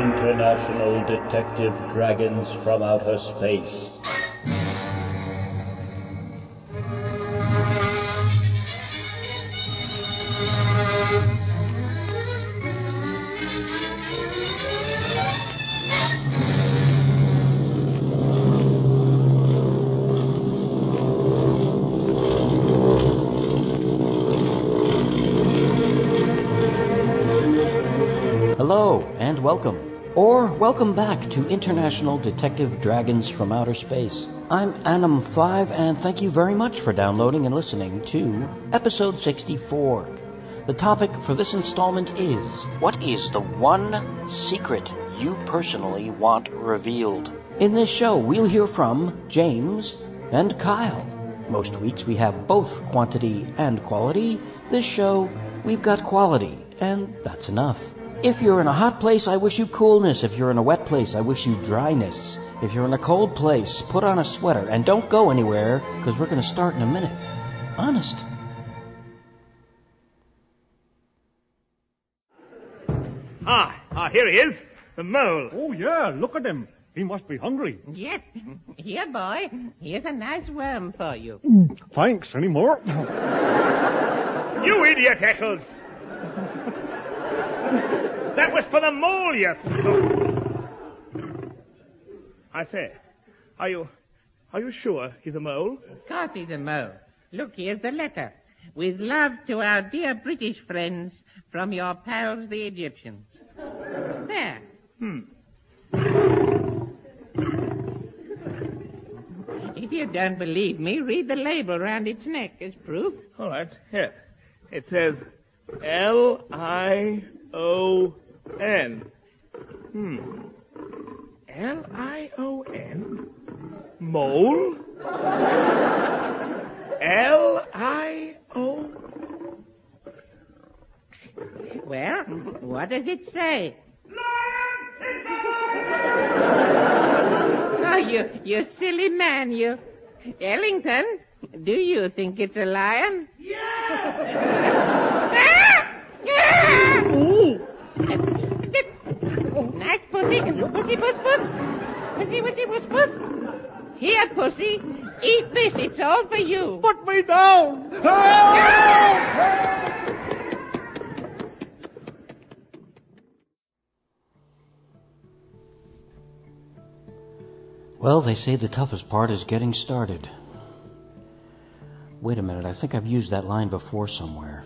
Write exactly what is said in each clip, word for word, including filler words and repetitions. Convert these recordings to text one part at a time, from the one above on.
International Detective Dragons from Outer Space. Hello, and welcome. Or welcome back to International Detective Dragons from Outer Space. I'm Anim five, and thank you very much for downloading and listening to episode sixty-four. The topic for this installment is, what is the one secret you personally want revealed? In this show, we'll hear from James and Kyle. Most weeks we have both quantity and quality. This show, we've got quality, and that's enough. If you're in a hot place, I wish you coolness. If you're in a wet place, I wish you dryness. If you're in a cold place, put on a sweater and don't go anywhere, because we're going to start in a minute. Honest. Ah, ah, here he is, the mole. Oh, yeah, look at him. He must be hungry. Yes. Here, boy. Here's a nice worm for you. Thanks. Any more? You idiot, Eccles. That was for the mole, you son. I say, are you, are you sure he's a mole? Of course he's a mole. Look, here's the letter. With love to our dear British friends from your pals, the Egyptians. There. Hmm. If you don't believe me, read the label round its neck as proof. All right, yes. It says L I O N. Hmm. L I O N? Mole? L I O... Well, what does it say? Oh, you, you silly man, you. Ellington, do you think it's a lion? Ooh! Nice pussy. Pussy, puss, puss. Pussy, pussy, puss, puss. Here, pussy. Eat this. It's all for you. Put me down! Well, they say the toughest part is getting started. Wait a minute, I think I've used that line before somewhere.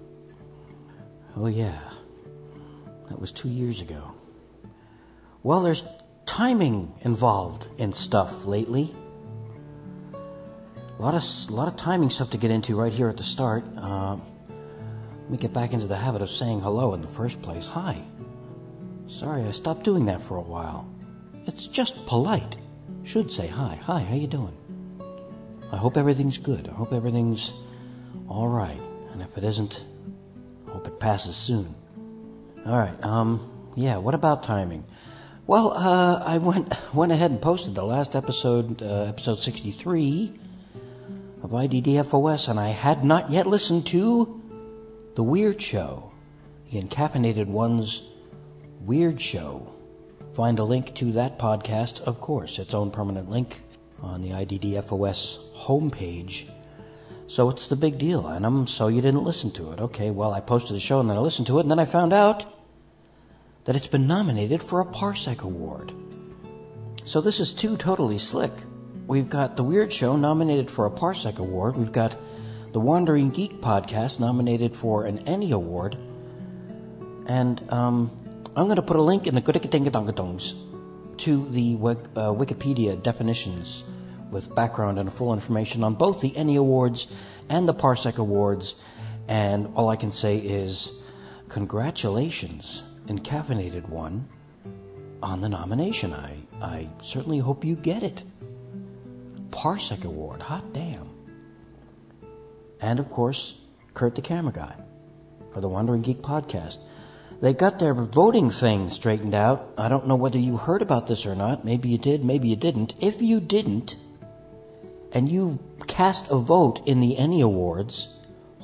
Oh yeah, that was two years ago. Well, there's timing involved in stuff lately. A lot of, a lot of timing stuff to get into right here at the start. Uh, let me get back into the habit of saying hello in the first place. Hi. Sorry, I stopped doing that for a while. It's just polite. Should say hi. Hi, how you doing? I hope everything's good. I hope everything's all right. And if it isn't, I hope it passes soon. All right. Um. Yeah. What about timing? Well, uh, I went went ahead and posted the last episode, uh, episode sixty-three of I D D F O S, and I had not yet listened to The Weird Show, the Encaffeinated One's Weird Show. Find a link to that podcast, of course, its own permanent link on the I D D F O S homepage. So it's the big deal, and I'm so you didn't listen to it. Okay, well, I posted the show and then I listened to it, and then I found out that it's been nominated for a Parsec Award. So this is too totally slick. We've got The Weird Show nominated for a Parsec Award. We've got the Wandering Geek podcast nominated for an Annie Award. And um, I'm going to put a link in the Goodikadingadongadongs to the uh, Wikipedia definitions with background and full information on both the Annie Awards and the Parsec Awards. And all I can say is congratulations, Encaffeinated One, on the nomination. I, I certainly hope you get it. Parsec Award, hot damn. And of course, Kurt the Camera Guy for the Wandering Geek podcast. They got their voting thing straightened out. I don't know whether you heard about this or not. Maybe you did, maybe you didn't. If you didn't, and you cast a vote in the Annie Awards,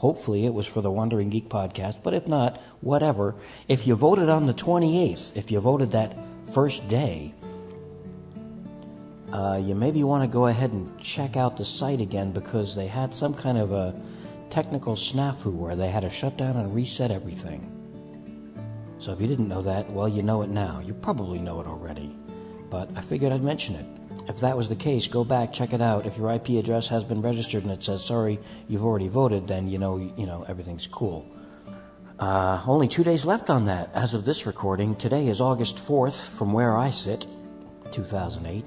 Hopefully it was for the Wandering Geek podcast, but if not, whatever. If you voted on the twenty-eighth, if you voted that first day, uh, you maybe want to go ahead and check out the site again, because they had some kind of a technical snafu where they had to shut down and reset everything. So if you didn't know that, well, you know it now. You probably know it already, but I figured I'd mention it. If that was the case, go back, check it out. If your I P address has been registered and it says, sorry, you've already voted, then you know, you know, everything's cool. Uh, only two days left on that as of this recording. Today is August fourth from where I sit, two thousand eight.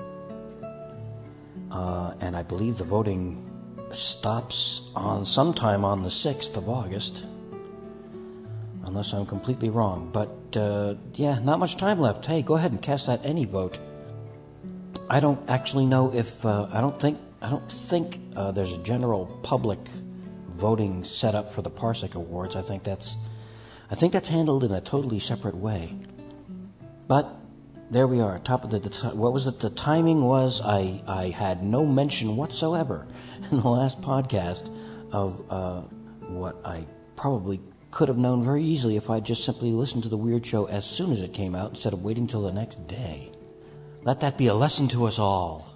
Uh, and I believe the voting stops on sometime on the sixth of August. Unless I'm completely wrong. But, uh, yeah, not much time left. Hey, go ahead and cast that any vote. I don't actually know if uh, I don't think I don't think uh, there's a general public voting set up for the Parsec Awards. I think that's I think that's handled in a totally separate way. But there we are, top of the, the what was it? The timing was I I had no mention whatsoever in the last podcast of uh, what I probably could have known very easily if I just simply listened to the Weird Show as soon as it came out instead of waiting till the next day. Let that be a lesson to us all.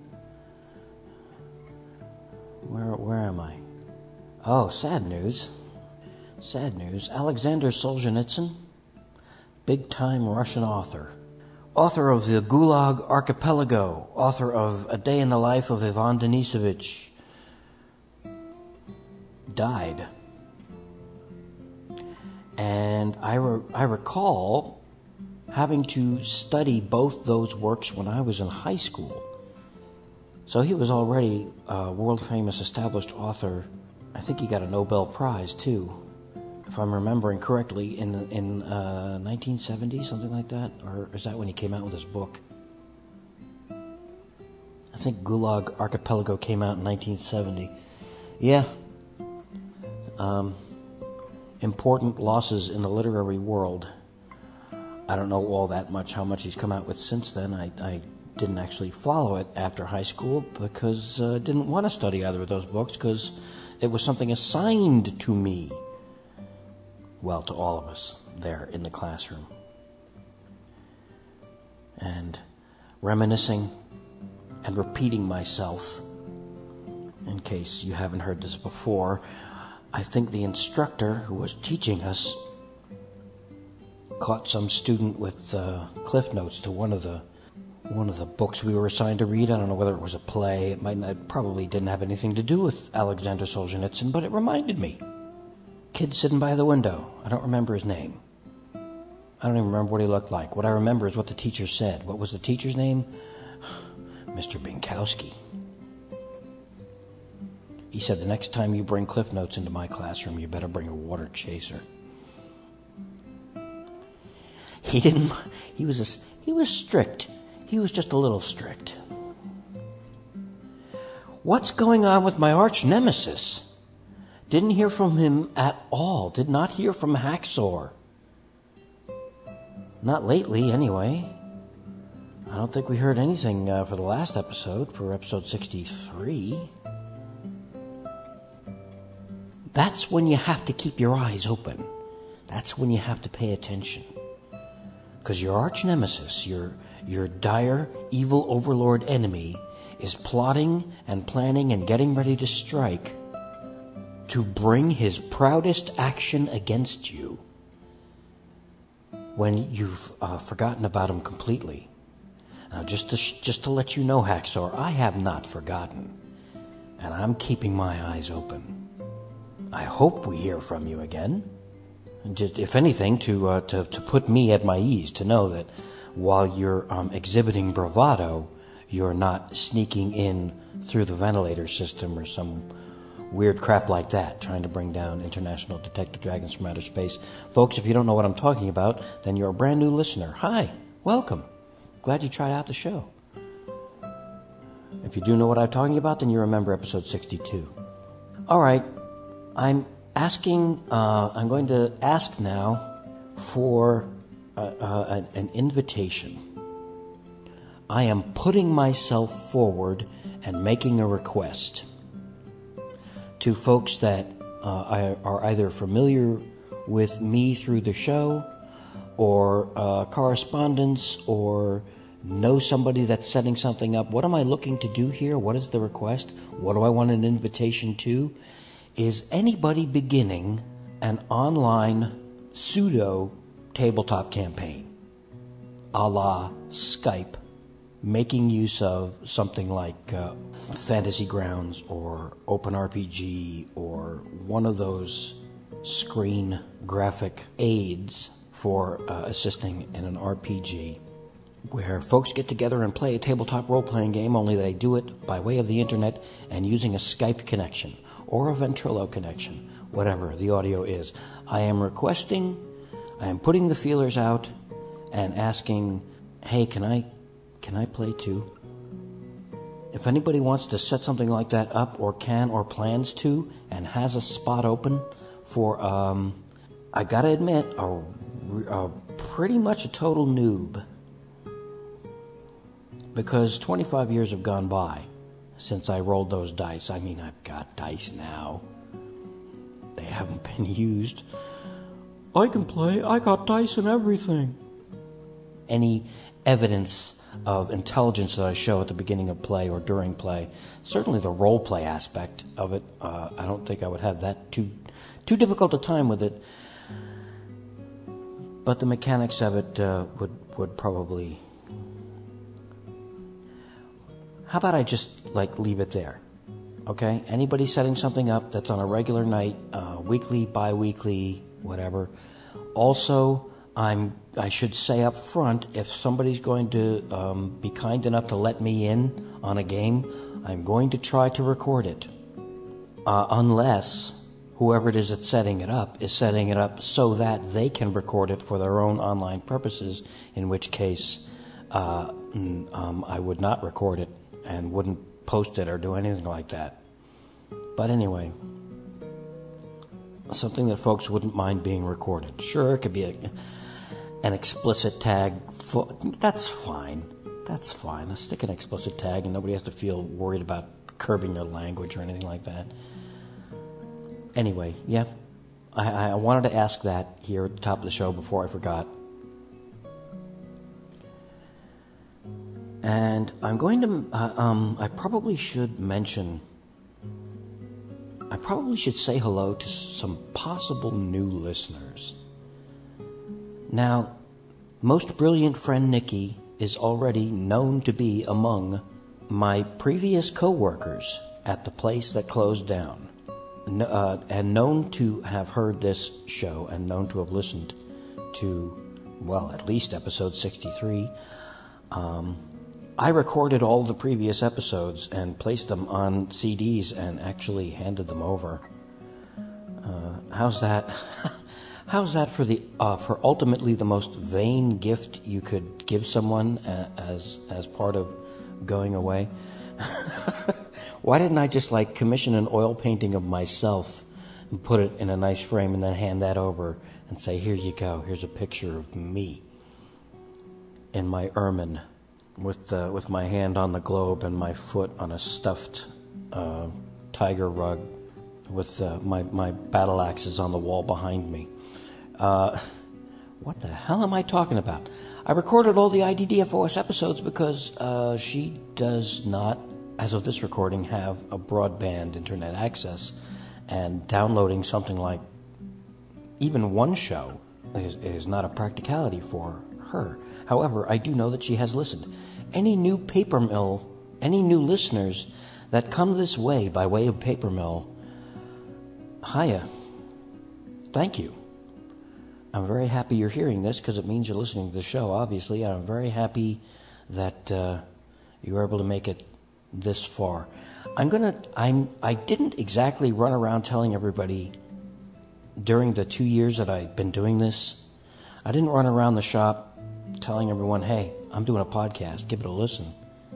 Where where am I? Oh, sad news. Sad news. Alexander Solzhenitsyn, big-time Russian author. Author of the Gulag Archipelago. Author of A Day in the Life of Ivan Denisovich. Died. And I, re- I recall having to study both those works when I was in high school. So he was already a world-famous established author. I think he got a Nobel Prize, too, if I'm remembering correctly, in in uh, nineteen seventy, something like that? Or is that when he came out with his book? I think Gulag Archipelago came out in nineteen seventy. Yeah. Um, important losses in the literary world. I don't know all that much, how much he's come out with since then. I, I didn't actually follow it after high school because I uh, didn't want to study either of those books because it was something assigned to me. Well, to all of us there in the classroom. And reminiscing and repeating myself, in case you haven't heard this before, I think the instructor who was teaching us caught some student with uh, cliff notes to one of the one of the books we were assigned to read. I don't know whether it was a play. It might not, it probably didn't have anything to do with Alexander Solzhenitsyn, but it reminded me. Kid sitting by the window. I don't remember his name. I don't even remember what he looked like. What I remember is what the teacher said. What was the teacher's name? Mister Binkowski. He said, the next time you bring cliff notes into my classroom, you better bring a water chaser. He didn't, he was, a, he was strict. He was just a little strict. What's going on with my arch nemesis? Didn't hear from him at all. Did not hear from Haxor. Not lately, anyway. I don't think we heard anything uh, for the last episode, for episode sixty-three. That's when you have to keep your eyes open. That's when you have to pay attention. Because your arch nemesis, your, your dire, evil overlord enemy, is plotting and planning and getting ready to strike to bring his proudest action against you when you've uh, forgotten about him completely. Now, just to, just to let you know, Haxor, I have not forgotten, and I'm keeping my eyes open. I hope we hear from you again. And just, if anything, to, uh, to to put me at my ease, to know that while you're um, exhibiting bravado, you're not sneaking in through the ventilator system or some weird crap like that, trying to bring down international detective dragons from outer space. Folks, if you don't know what I'm talking about, then you're a brand new listener. Hi, welcome. Glad you tried out the show. If you do know what I'm talking about, then you remember episode sixty-two. All right, I'm asking, uh, I'm going to ask now for uh, uh, an invitation. I am putting myself forward and making a request to folks that uh, are either familiar with me through the show or uh, correspondence or know somebody that's setting something up. What am I looking to do here? What is the request? What do I want an invitation to? Is anybody beginning an online pseudo tabletop campaign, a la Skype, making use of something like uh, Fantasy Grounds or OpenRPG or one of those screen graphic aids for uh, assisting in an R P G, where folks get together and play a tabletop role-playing game, only they do it by way of the internet and using a Skype connection or a Ventrilo connection, whatever the audio is. I am requesting, I am putting the feelers out and asking, hey, can I can I play too? If anybody wants to set something like that up or can or plans to and has a spot open for, um, I gotta admit, a, a pretty much a total noob, because twenty-five years have gone by since I rolled those dice. I mean, I've got dice now. They haven't been used. I can play. I got dice and everything. Any evidence of intelligence that I show at the beginning of play or during play, certainly the role play aspect of it, uh, I don't think I would have that too too difficult a time with it. But the mechanics of it uh, would would probably. How about I just, like, leave it there, okay? Anybody setting something up that's on a regular night, uh, weekly, bi-weekly, whatever. Also, I'm, I should say up front, if somebody's going to um, be kind enough to let me in on a game, I'm going to try to record it. Uh, unless whoever it is that's setting it up is setting it up so that they can record it for their own online purposes, in which case uh, um, I would not record it and wouldn't post it or do anything like that. But anyway, something that folks wouldn't mind being recorded. Sure, it could be a, an explicit tag. That's fine. That's fine. Let's stick an explicit tag and nobody has to feel worried about curbing their language or anything like that. Anyway, yeah, I, I wanted to ask that here at the top of the show before I forgot. And I'm going to, uh, um, I probably should mention, I probably should say hello to some possible new listeners. Now, most brilliant friend Nikki is already known to be among my previous co-workers at the place that closed down, uh, and known to have heard this show and known to have listened to, well, at least episode sixty-three. Um, I recorded all the previous episodes and placed them on C Ds and actually handed them over. Uh, how's that? How's that for the uh, for ultimately the most vain gift you could give someone uh, as as part of going away? Why didn't I just like commission an oil painting of myself and put it in a nice frame and then hand that over and say, "Here you go. Here's a picture of me in my ermine." With uh, with my hand on the globe and my foot on a stuffed uh, tiger rug, with uh, my my battle axes on the wall behind me. Uh, what the hell am I talking about? I recorded all the I D D F O S episodes because uh, she does not, as of this recording, have a broadband internet access, and downloading something like even one show is, is not a practicality for her. However, I do know that she has listened. Any new paper mill, any new listeners that come this way by way of paper mill, hiya. Thank you. I'm very happy you're hearing this because it means you're listening to the show, obviously, and I'm very happy that uh, you were able to make it this far. I'm gonna. I'm. I didn't exactly run around telling everybody during the two years that I've been doing this. I didn't run around the shop telling everyone, hey, I'm doing a podcast, give it a listen.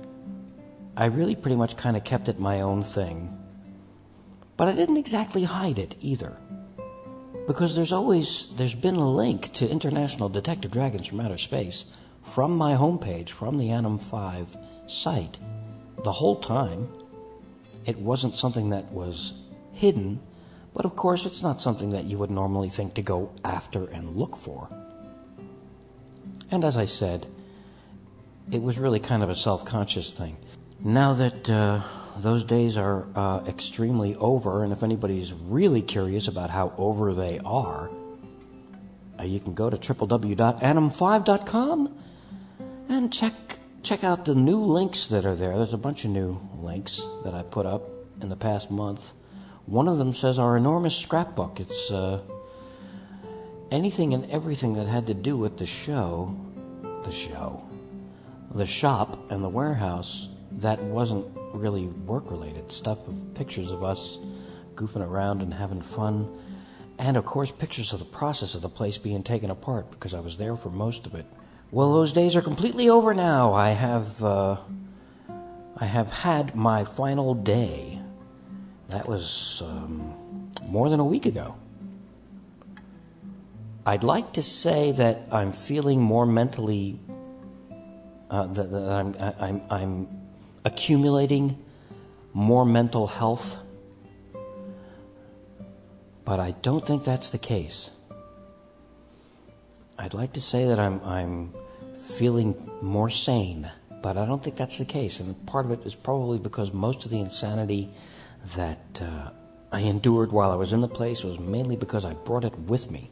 I really pretty much kind of kept it my own thing. But I didn't exactly hide it either. Because there's always, there's been a link to International Detective Dragons from Outer Space from my homepage, from the Anim five site. The whole time, it wasn't something that was hidden, But of course, it's not something that you would normally think to go after and look for. And as I said, it was really kind of a self-conscious thing. Now that uh, those days are uh, extremely over, and if anybody's really curious about how over they are, uh, you can go to w w w dot anim five dot com and check check out the new links that are there. There's a bunch of new links that I put up in the past month. One of them says our enormous scrapbook. It's uh, anything and everything that had to do with the show, the show, the shop and the warehouse that wasn't really work-related stuff, of pictures of us goofing around and having fun, and of course pictures of the process of the place being taken apart because I was there for most of it. Well, those days are completely over now. I have uh, I have had my final day. That was um, more than a week ago. I'd like to say that I'm feeling more mentally uh, that, that I'm, I'm I'm accumulating more mental health, but I don't think that's the case. I'd like to say that I'm I'm feeling more sane, but I don't think that's the case, and part of it is probably because most of the insanity that uh, I endured while I was in the place was mainly because I brought it with me.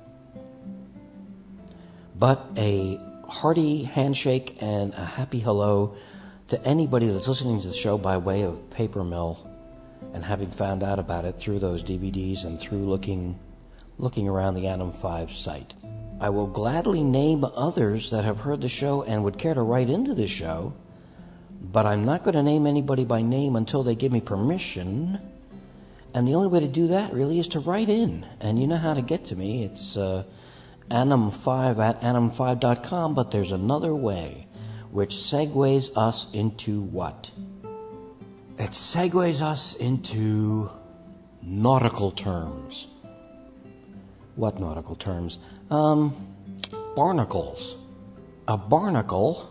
But a hearty handshake and a happy hello to anybody that's listening to the show by way of paper mill and having found out about it through those D V Ds and through looking looking around the Anim five site. I will gladly name others that have heard the show and would care to write into the show, but I'm not going to name anybody by name until they give me permission. And the only way to do that really is to write in. And you know how to get to me. It's uh, anim five at anim five dot com, but there's another way, which segues us into what? It segues us into nautical terms. What nautical terms? Um, barnacles. A barnacle,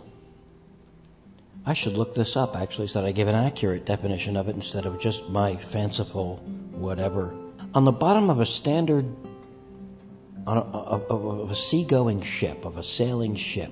I should look this up actually so that I give an accurate definition of it instead of just my fanciful whatever. On the bottom of a standard, on a, of, of a seagoing ship, of a sailing ship,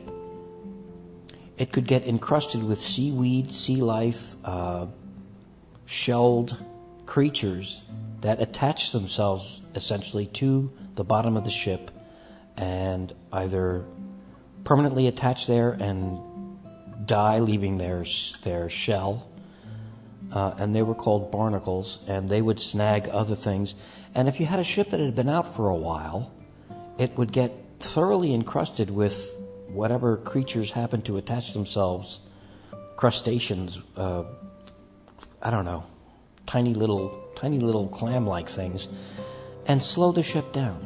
it could get encrusted with seaweed, sea life, uh, shelled creatures that attach themselves essentially to the bottom of the ship and either permanently attach there and die, leaving their their shell, uh, and they were called barnacles, and they would snag other things. And if you had a ship that had been out for a while, it would get thoroughly encrusted with whatever creatures happened to attach themselves, crustaceans, uh, I don't know, tiny little tiny little clam-like things, and slow the ship down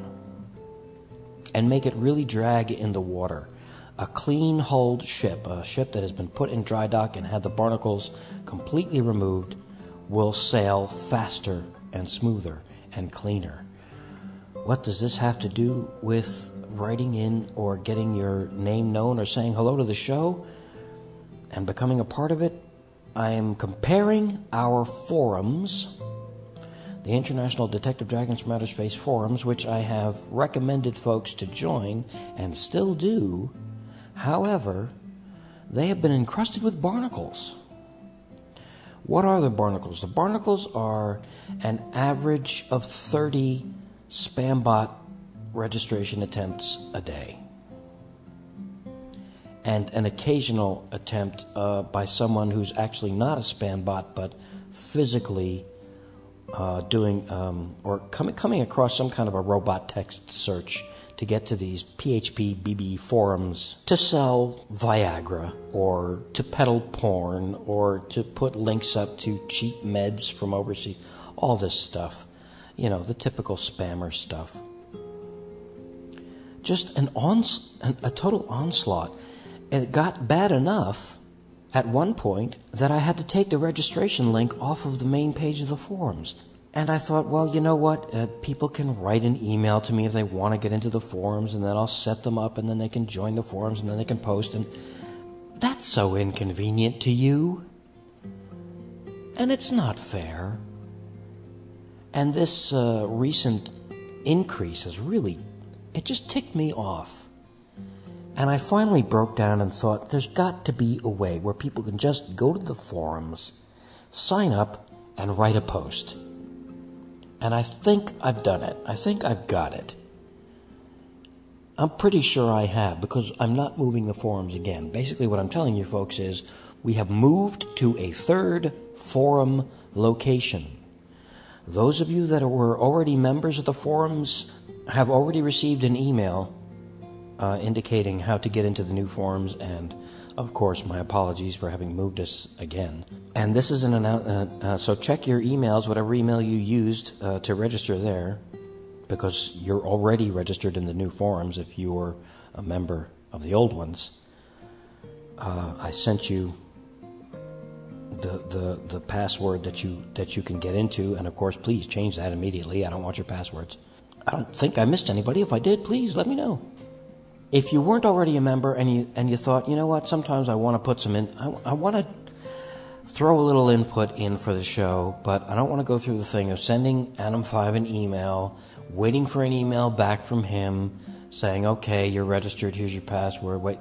and make it really drag in the water. A clean-hulled ship, a ship that has been put in dry dock and had the barnacles completely removed, will sail faster and smoother and cleaner. What does this have to do with writing in or getting your name known or saying hello to the show and becoming a part of it? I am comparing our forums, the International Detective Dragons from Outer Space forums, which I have recommended folks to join and still do. However, they have been encrusted with barnacles. What are the barnacles? The barnacles are an average of thirty spam-bot registration attempts a day, and an occasional attempt uh, by someone who's actually not a spam bot, but physically uh, doing um, or com- coming across some kind of a robot text search to get to these P H P B B forums to sell Viagra or to peddle porn or to put links up to cheap meds from overseas, all this stuff. You know, the typical spammer stuff. Just an ons- an, a total onslaught. And it got bad enough at one point that I had to take the registration link off of the main page of the forums. And I thought, well, you know what? Uh, people can write an email to me if they want to get into the forums, and then I'll set them up, and then they can join the forums, and then they can post. And that's so inconvenient to you. And it's not fair. And this uh, recent increase has really, it just ticked me off. And I finally broke down and thought, there's got to be a way where people can just go to the forums, sign up, and write a post. And I think I've done it. I think I've got it. I'm pretty sure I have, because I'm not moving the forums again. Basically what I'm telling you folks is, we have moved to a third forum location. Those of you that were already members of the forums have already received an email uh, indicating how to get into the new forums, and of course my apologies for having moved us again. And this is an announcement, uh, uh, so check your emails, whatever email you used uh, to register there, because you're already registered in the new forums if you were a member of the old ones. Uh, I sent you the, the the password that you that you can get into, and of course please change that immediately. I don't want your passwords. I don't think I missed anybody. If I did, please let me know. If you weren't already a member and you and you thought, you know what, sometimes I want to put some in, I, I want to throw a little input in for the show, but I don't want to go through the thing of sending Adam five an email, waiting for an email back from him saying, okay, you're registered, here's your password, wait.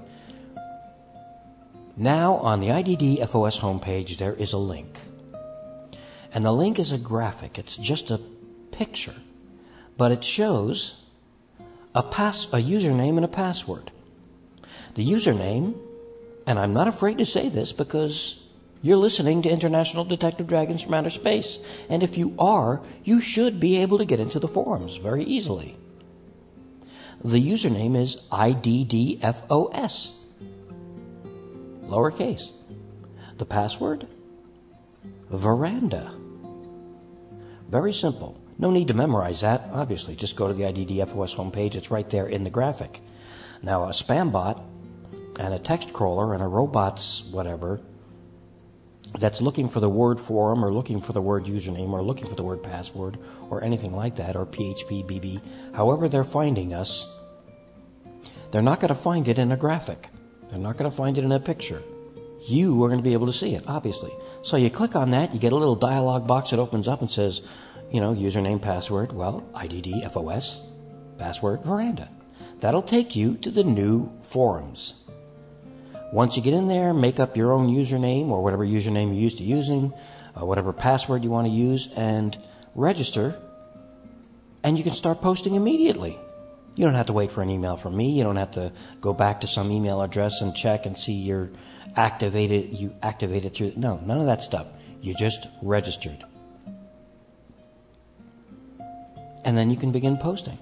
Now on the I D D F O S homepage there is a link. And the link is a graphic. It's just a picture. But it shows a pass, a username and a password. The username, and I'm not afraid to say this because you're listening to International Detective Dragons from Outer Space. And if you are, you should be able to get into the forums very easily. The username is I D D F O S. Lowercase. The password? Veranda. Very simple. No need to memorize that, obviously. Just go to the I D D F O S homepage. It's right there in the graphic. Now, a spam bot and a text crawler and a robot's whatever that's looking for the word forum or looking for the word username or looking for the word password or anything like that, or P H P, B B, however they're finding us, they're not going to find it in a graphic. They're not going to find it in a picture. You are going to be able to see it, obviously. So you click on that, you get a little dialog box that opens up and says, you know, username, password, well, I D D F O S, password, Veranda. That'll take you to the new forums. Once you get in there, make up your own username or whatever username you're used to using, uh, whatever password you want to use, and register, and you can start posting immediately. You don't have to wait for an email from me. You don't have to go back to some email address and check and see you're activated, you activated through, no, none of that stuff. You just registered. And then you can begin posting.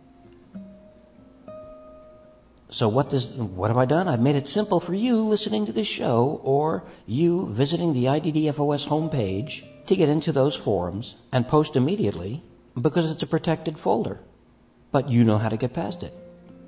So what does, what have I done? I've made it simple for you listening to this show or you visiting the I D D F O S homepage to get into those forums and post immediately because it's a protected folder. But you know how to get past it.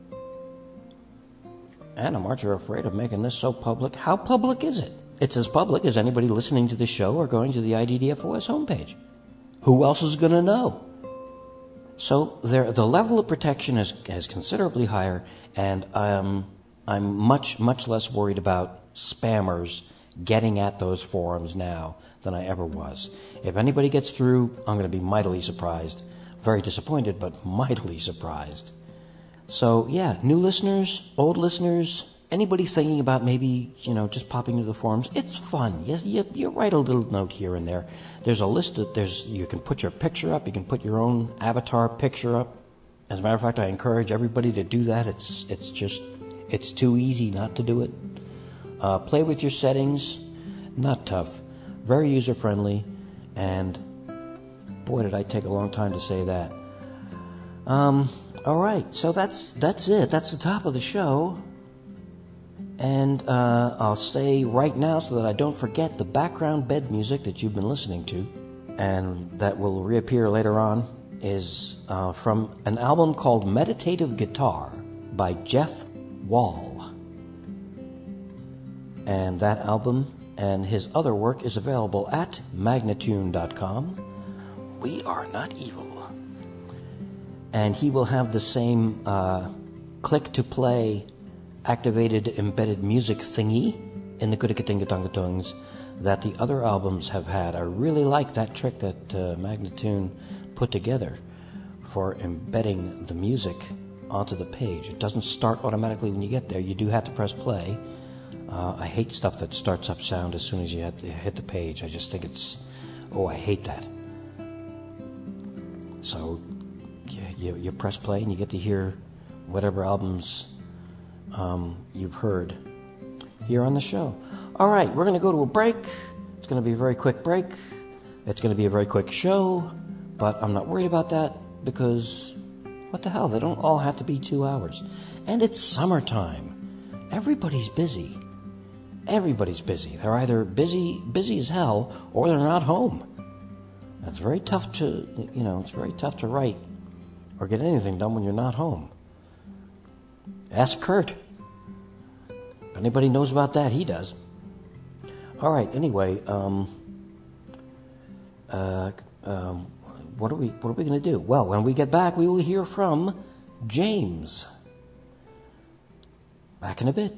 Adam, aren't you afraid of making this so public? How public is it? It's as public as anybody listening to the show or going to the I D D F O S homepage. Who else is going to know? So there, the level of protection is, is considerably higher, and um, I'm much, much less worried about spammers getting at those forums now than I ever was. If anybody gets through, I'm going to be mightily surprised. Very disappointed, but mightily surprised. So, yeah, new listeners, old listeners, anybody thinking about maybe, you know, just popping into the forums, it's fun. Yes, you, you write a little note here and there. There's a list that there's, you can put your picture up, you can put your own avatar picture up. As a matter of fact, I encourage everybody to do that. It's, it's just, it's too easy not to do it. Uh, play with your settings, not tough, very user-friendly, and boy, did I take a long time to say that. Um, all right, so that's that's it. That's the top of the show. And uh, I'll say right now, so that I don't forget, the background bed music that you've been listening to, and that will reappear later on, is uh, from an album called Meditative Guitar by Jeff Wall. And that album and his other work is available at magnatune dot com. We are not evil. And he will have the same uh, click-to-play activated embedded music thingy in the Kudikatingatungatungs that the other albums have had. I really like that trick that uh, Magnatune put together for embedding the music onto the page. It doesn't start automatically when you get there. You do have to press play. Uh, I hate stuff that starts up sound as soon as you hit the page. I just think it's, oh, I hate that. So you, you, you press play and you get to hear whatever albums um, you've heard here on the show. All right, we're going to go to a break. It's going to be a very quick break. It's going to be a very quick show, but I'm not worried about that because what the hell? They don't all have to be two hours. And it's summertime. Everybody's busy. Everybody's busy. They're either busy, busy as hell, or they're not home. It's very tough to, you know, it's very tough to write or get anything done when you're not home. Ask Kurt. If anybody knows about that, he does. All right. Anyway, um, uh, um, what are we, what are we going to do? Well, when we get back, we will hear from James. Back in a bit.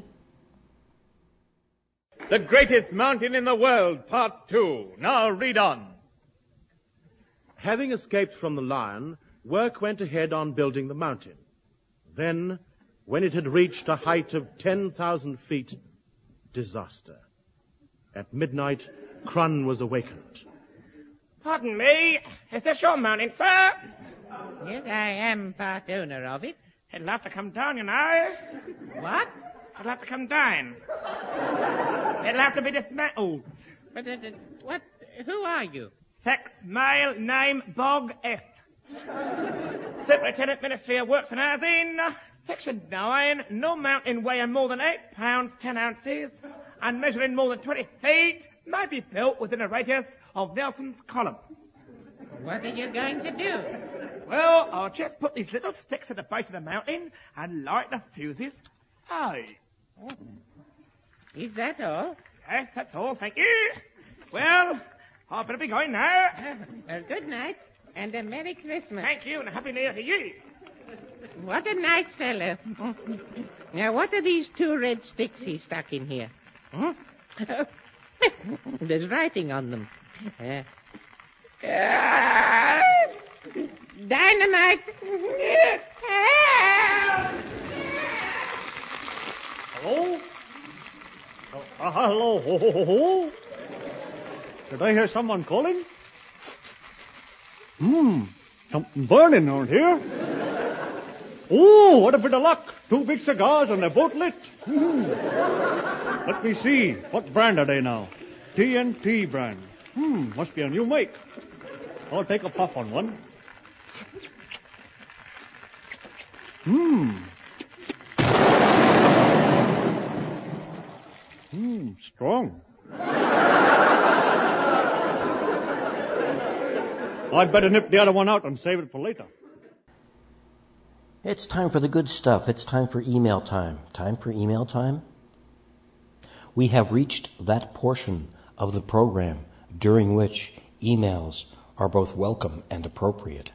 The greatest mountain in the world, part two. Now read on. Having escaped from the lion, work went ahead on building the mountain. Then, when it had reached a height of ten thousand feet, disaster. At midnight, Crun was awakened. Pardon me, is this your mountain, sir? Yes, I am part owner of it. It'll have to come down, you know. What? It'll have to come down. It'll have to be dismantled. But, uh, uh, what? Who are you? Sex, male, name, Bog F. Superintendent, Ministry of Works and Housing. Section nine, no mountain weighing more than eight pounds, ten ounces, and measuring more than twenty feet may be built within a radius of Nelson's column. What are you going to do? Well, I'll just put these little sticks at the base of the mountain and light the fuses. So. Oh. Is that all? Yes, that's all, thank you. Well, I better be going now. Uh, well, good night, and a Merry Christmas. Thank you, and a Happy New Year to you. What a nice fellow. Now, what are these two red sticks he stuck in here? Hmm? There's writing on them. Uh, uh, dynamite! Help! Hello? Oh, uh, hello. Ho, ho, ho, ho. Did I hear someone calling? Hmm. Something burning around here. Oh, what a bit of luck. Two big cigars and they're both lit. Hmm. Let me see. What brand are they now? T N T brand. Hmm, must be a new make. I'll take a puff on one. Hmm. Hmm, strong. I'd better nip the other one out and save it for later. It's time for the good stuff. It's time for email time. Time for email time? We have reached that portion of the program during which emails are both welcome and appropriate.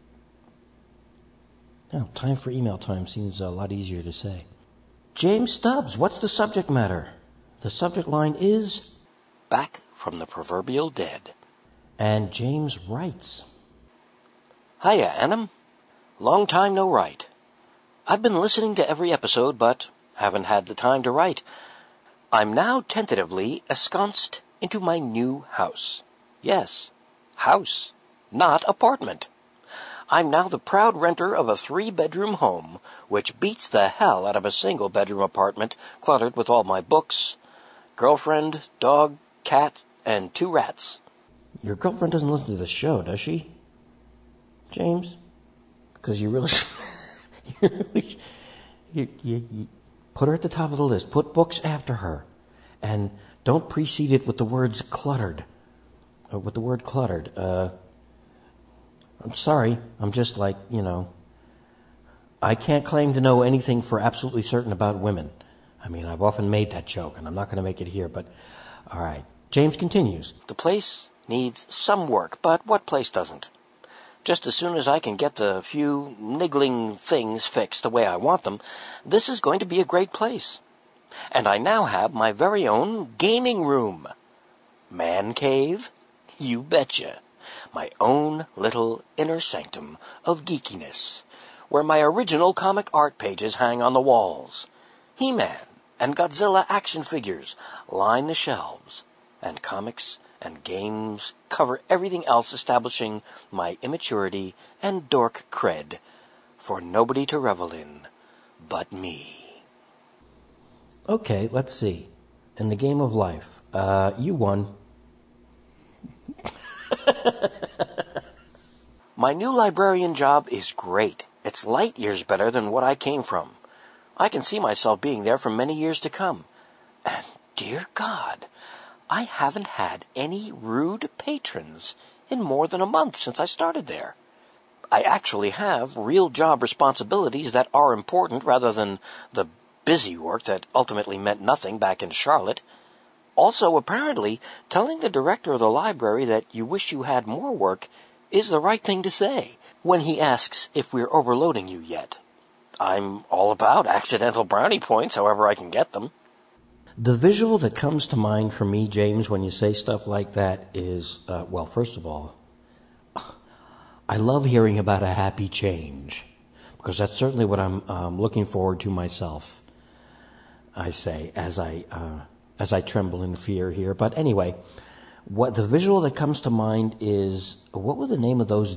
Now, time for email time seems a lot easier to say. James Stubbs, what's the subject matter? The subject line is Back from the Proverbial Dead. And James writes, Hiya, Annam. Long time no write. I've been listening to every episode, but haven't had the time to write. I'm now tentatively ensconced into my new house. Yes, house, not apartment. I'm now the proud renter of a three-bedroom home, which beats the hell out of a single-bedroom apartment cluttered with all my books, girlfriend, dog, cat, and two rats. Your girlfriend doesn't listen to the show, does she? James? Because you really, you really, you, you, you put her at the top of the list. Put books after her, and don't precede it with the words cluttered, or with the word cluttered. Uh, I'm sorry. I'm just like, you know, I can't claim to know anything for absolutely certain about women. I mean, I've often made that joke, and I'm not going to make it here. But all right, James continues. The place needs some work, but what place doesn't? Just as soon as I can get the few niggling things fixed the way I want them, this is going to be a great place. And I now have my very own gaming room. Man cave? You betcha. my own little inner sanctum of geekiness, where my original comic art pages hang on the walls. He-Man and Godzilla action figures line the shelves, and comics and games cover everything else, establishing my immaturity and dork cred for nobody to revel in but me. Okay, let's see. In the game of life, uh, you won. My new librarian job is great. It's light years better than what I came from. I can see myself being there for many years to come. And, dear God, I haven't had any rude patrons in more than a month since I started there. I actually have real job responsibilities that are important rather than the busy work that ultimately meant nothing back in Charlotte. Also, apparently, telling the director of the library that you wish you had more work is the right thing to say when he asks if we're overloading you yet. I'm all about accidental brownie points, however I can get them. The visual that comes to mind for me, James, when you say stuff like that is, uh, well, first of all, I love hearing about a happy change, because that's certainly what I'm um, looking forward to myself, I say, as I uh, as I tremble in fear here. But anyway, what the visual that comes to mind is, what were the name of those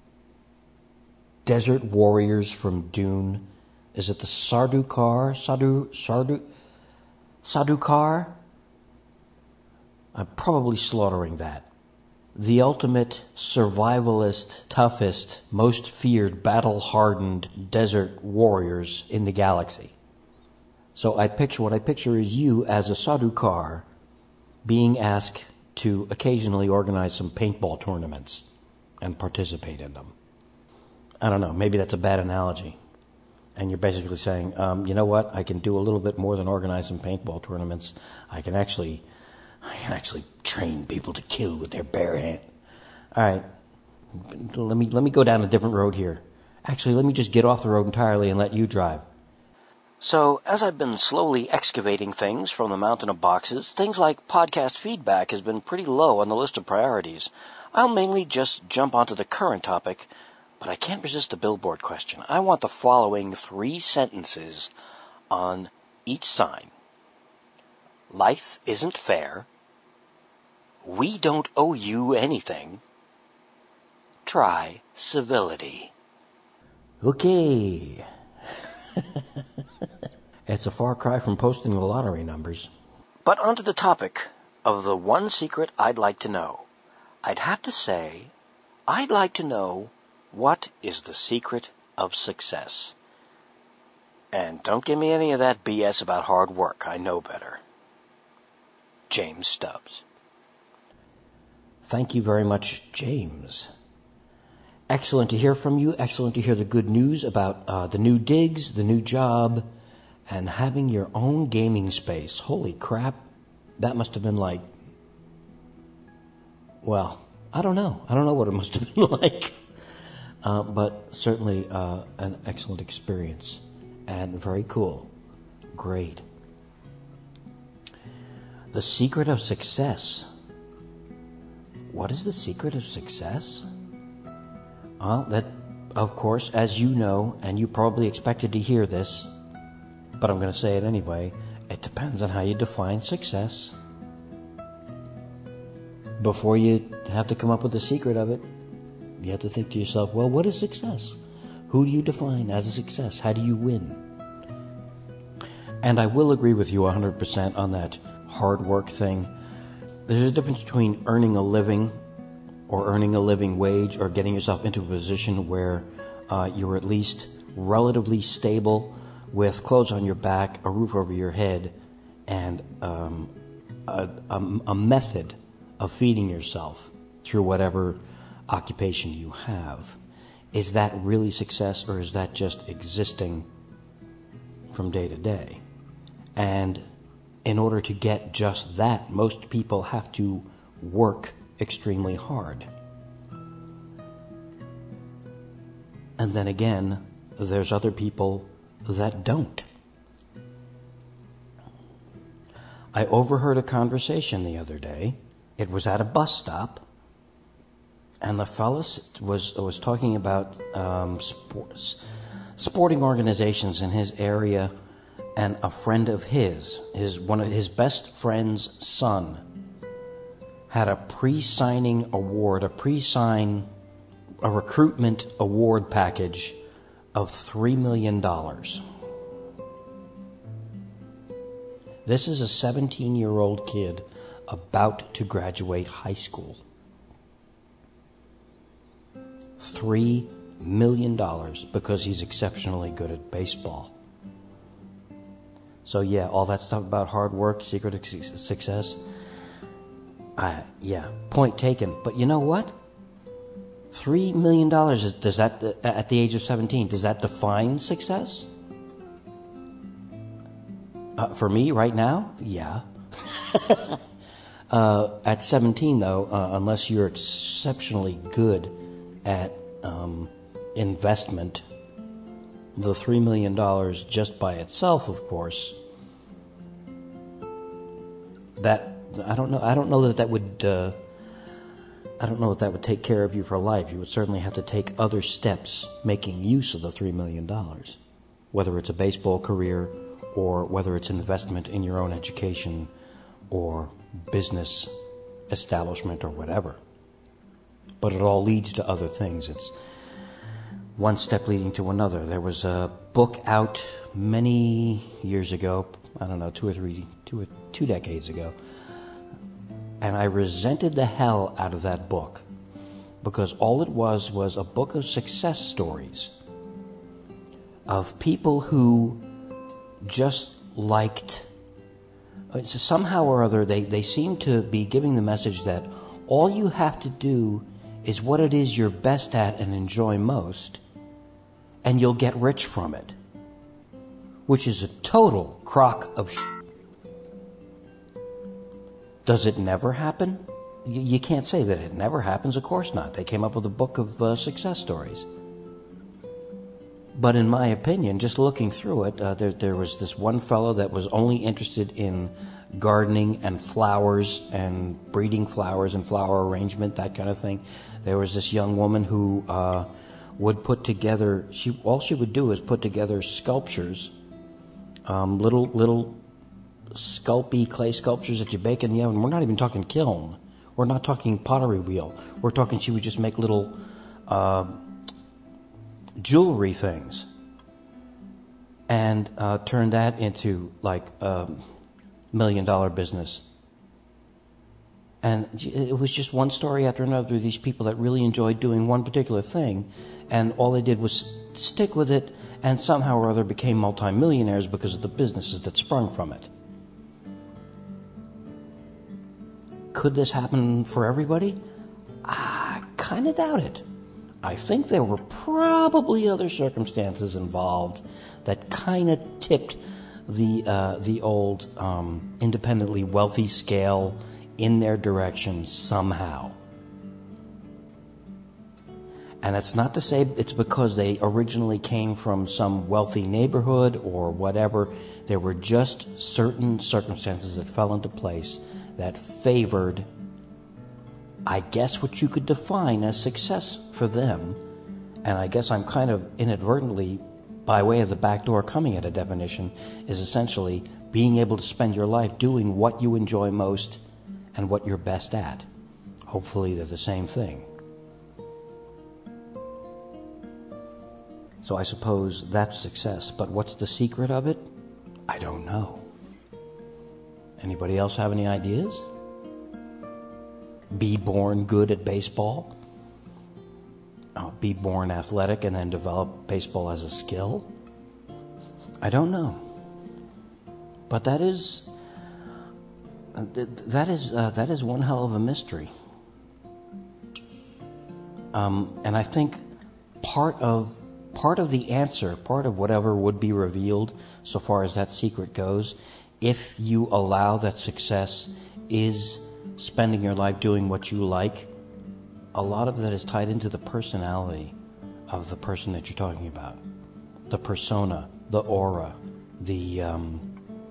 desert warriors from Dune? Is it the Sardaukar? Sardu, Sardu, Sardaukar? I'm probably slaughtering that. The ultimate survivalist, toughest, most feared, battle-hardened desert warriors in the galaxy. So I picture, what I picture is you as a Sardaukar being asked to occasionally organize some paintball tournaments and participate in them. I don't know, maybe that's a bad analogy. And you're basically saying, um, you know what, I can do a little bit more than organize some paintball tournaments. I can actually, I can actually train people to kill with their bare hand. All right, let me let me go down a different road here. Actually, let me just get off the road entirely and let you drive. So, as I've been slowly excavating things from the mountain of boxes, things like podcast feedback has been pretty low on the list of priorities. I'll mainly just jump onto the current topic, but I can't resist the billboard question. I want the following three sentences on each sign. Life isn't fair. We don't owe you anything. Try civility. Okay. It's a far cry from posting the lottery numbers. But onto the topic of the one secret I'd like to know. I'd have to say, I'd like to know, what is the secret of success? And don't give me any of that B S about hard work. I know better. James Stubbs. Thank you very much, James. Excellent to hear from you. Excellent to hear the good news about uh, the new digs, the new job, and having your own gaming space. Holy crap. That must have been like, well, I don't know. I don't know what it must have been like. Uh, but certainly uh, an excellent experience and very cool. Great. The secret of success. What is the secret of success? Well, that, of course, as you know, and you probably expected to hear this, but I'm going to say it anyway, it depends on how you define success. Before you have to come up with the secret of it, you have to think to yourself, well, what is success? Who do you define as a success? How do you win? And I will agree with you one hundred percent on that hard work thing. There's a difference between earning a living or earning a living wage or getting yourself into a position where uh, you're at least relatively stable with clothes on your back, a roof over your head, and um, a, a, a method of feeding yourself through whatever occupation you have. Is that really success, or is that just existing from day to day? And in order to get just that, most people have to work extremely hard. And then again, there's other people that don't. I overheard a conversation the other day. It was at a bus stop. and the fellow was was talking about um, sports, sporting organizations in his area, and a friend of his, his one of his best friend's son, had a pre-signing award, a pre-sign, a recruitment award package of three million dollars. This is a seventeen-year-old kid about to graduate high school. Three million dollars because he's exceptionally good at baseball. So yeah, all that stuff about hard work, secret of success, I, yeah, point taken. But you know what? Three million dollars, is, does that, at the age of seventeen, does that define success? Uh, for me, right now, yeah. uh, at seventeen, though, uh, unless you're exceptionally good at um, investment, the three million dollars just by itself, of course, that I don't know. I don't know that that would. Uh, I don't know that that would take care of you for life. You would certainly have to take other steps making use of the three million dollars, whether it's a baseball career or whether it's investment in your own education or business establishment or whatever. But it all leads to other things. It's one step leading to another. There was a book out many years ago, I don't know, two or three, two or two decades ago, and I resented the hell out of that book because all it was was a book of success stories of people who just liked, somehow or other, they, they seem to be giving the message that all you have to do is what it is you're best at and enjoy most, and you'll get rich from it, which is a total crock of shit. Does it never happen? You, you can't say that it never happens. Of course not. They came up with a book of uh, success stories. But in my opinion, just looking through it, uh, there, there was this one fellow that was only interested in gardening and flowers and breeding flowers and flower arrangement, that kind of thing. There was this young woman who uh, would put together, she all she would do is put together sculptures, um, little little sculpey clay sculptures that you bake in the oven. We're not even talking kiln. We're not talking pottery wheel. We're talking she would just make little uh, jewelry things and uh, turn that into like a million dollar business. And it was just one story after another of these people that really enjoyed doing one particular thing, and all they did was stick with it and somehow or other became multimillionaires because of the businesses that sprung from it. Could this happen for everybody? I kind of doubt it. I think there were probably other circumstances involved that kind of tipped the uh, the old um, independently wealthy scale in their direction somehow. And it's not to say it's because they originally came from some wealthy neighborhood or whatever. There were just certain circumstances that fell into place that favored, I guess, what you could define as success for them. And I guess I'm kind of inadvertently, by way of the back door coming at a definition, is essentially being able to spend your life doing what you enjoy most and what you're best at. Hopefully they're the same thing. So I suppose that's success. But what's the secret of it? I don't know. Anybody else have any ideas? Be born good at baseball? Uh, be born athletic and then develop baseball as a skill? I don't know. But that is uh, th- that is uh, that is one hell of a mystery. Um, and I think part of part of the answer, part of whatever would be revealed so far as that secret goes, if you allow that success is spending your life doing what you like, a lot of that is tied into the personality of the person that you're talking about. The persona, the aura, the, um,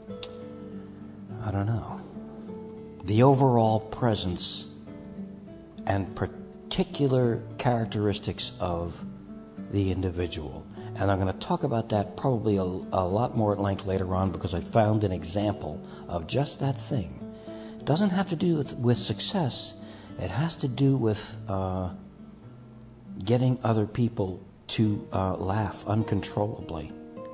I don't know, the overall presence and per- particular characteristics of the individual. And I'm going to talk about that probably a, a lot more at length later on, because I found an example of just that thing. It doesn't have to do with, with success. It has to do with uh, getting other people to uh, laugh uncontrollably.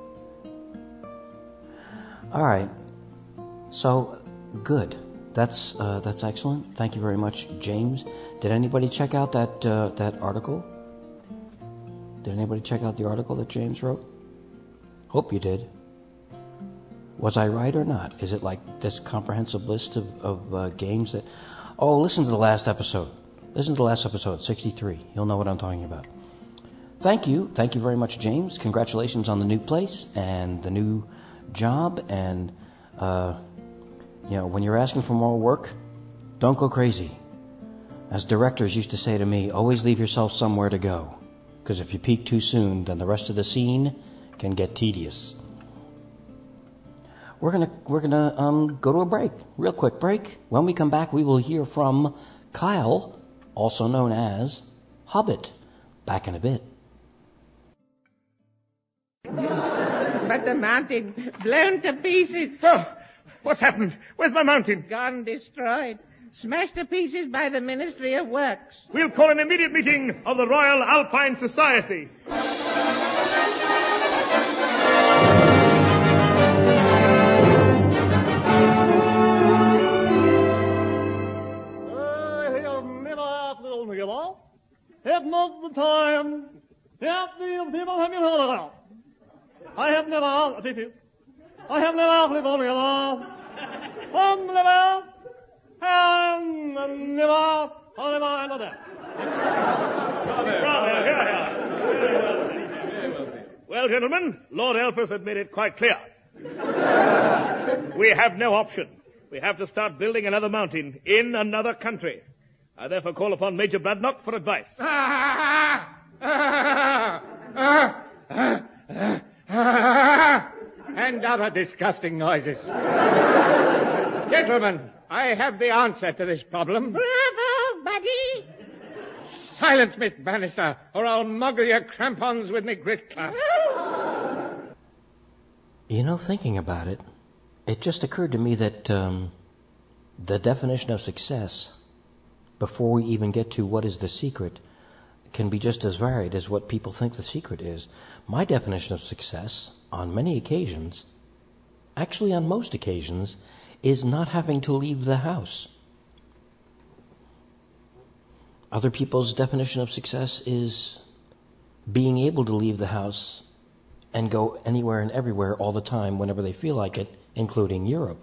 All right. So, good. That's uh, that's excellent. Thank you very much, James. Did anybody check out that uh, that article? Did anybody check out the article that James wrote? Hope you did. Was I right or not? Is it like this comprehensive list of, of uh, games that... Oh, listen to the last episode. Listen to the last episode, sixty-three. You'll know what I'm talking about. Thank you. Thank you very much, James. Congratulations on the new place and the new job. And, uh, you know, when you're asking for more work, don't go crazy. As directors used to say to me, always leave yourself somewhere to go. Because if you peak too soon, then the rest of the scene can get tedious. We're gonna we're gonna um, go to a break, real quick break. When we come back, we will hear from Kyle, also known as Hobbit. Back in a bit. But the mountain blown to pieces. Oh, what's happened? Where's my mountain? Gone destroyed. Smashed to pieces by the Ministry of Works. We'll call an immediate meeting of the Royal Alpine Society. Have not the time. Have the people have you heard about? I have never, I have never lived on together. On never, and never, on never, and never. Well, gentlemen, Lord Elpis had made it quite clear. We have no option. We have to start building another mountain in another country. I therefore call upon Major Bradnock for advice. And other disgusting noises. Gentlemen, I have the answer to this problem. Bravo, buddy! Silence, Miss Bannister, or I'll muggle your crampons with me grit cloth. You know, thinking about it, it just occurred to me that um, the definition of success, before we even get to what is the secret, can be just as varied as what people think the secret is. My definition of success, on many occasions, actually on most occasions, is not having to leave the house. Other people's definition of success is being able to leave the house and go anywhere and everywhere all the time whenever they feel like it, including Europe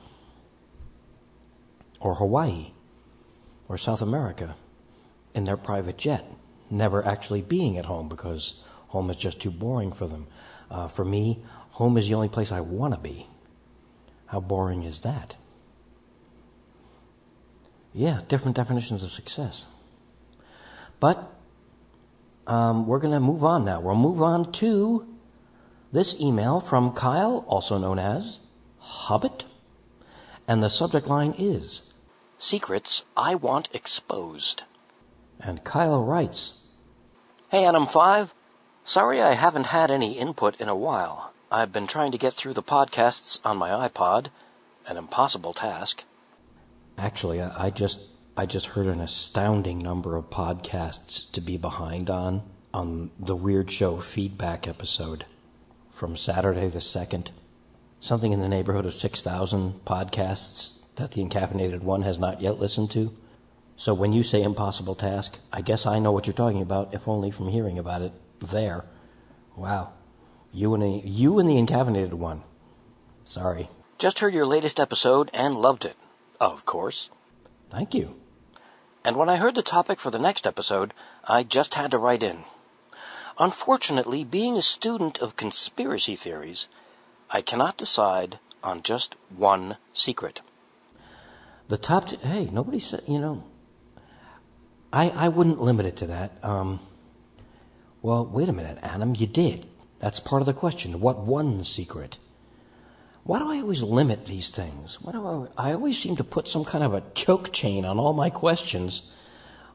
or Hawaii or South America in their private jet, never actually being at home because home is just too boring for them. Uh, for me, home is the only place I want to be. How boring is that? Yeah, different definitions of success. But um, we're going to move on now. We'll move on to this email from Kyle, also known as Hobbit. And the subject line is, Secrets I Want Exposed. And Kyle writes, Hey, Adam five. Sorry I haven't had any input in a while. I've been trying to get through the podcasts on my iPod, an impossible task. Actually, I just I just heard an astounding number of podcasts to be behind on, on the Weird Show feedback episode from Saturday the second. Something in the neighborhood of six thousand podcasts that the Encaffeinated One has not yet listened to. So when you say impossible task, I guess I know what you're talking about, if only from hearing about it there. Wow. You and, the, you and the Encaffeinated One. Sorry. Just heard your latest episode and loved it. Of course. Thank you. And when I heard the topic for the next episode, I just had to write in. Unfortunately, being a student of conspiracy theories, I cannot decide on just one secret. The top, t- hey, nobody said, you know, I, I wouldn't limit it to that. Um, well, wait a minute, Adam, you did. That's part of the question. What one secret? Why do I always limit these things? Why do I, I always seem to put some kind of a choke chain on all my questions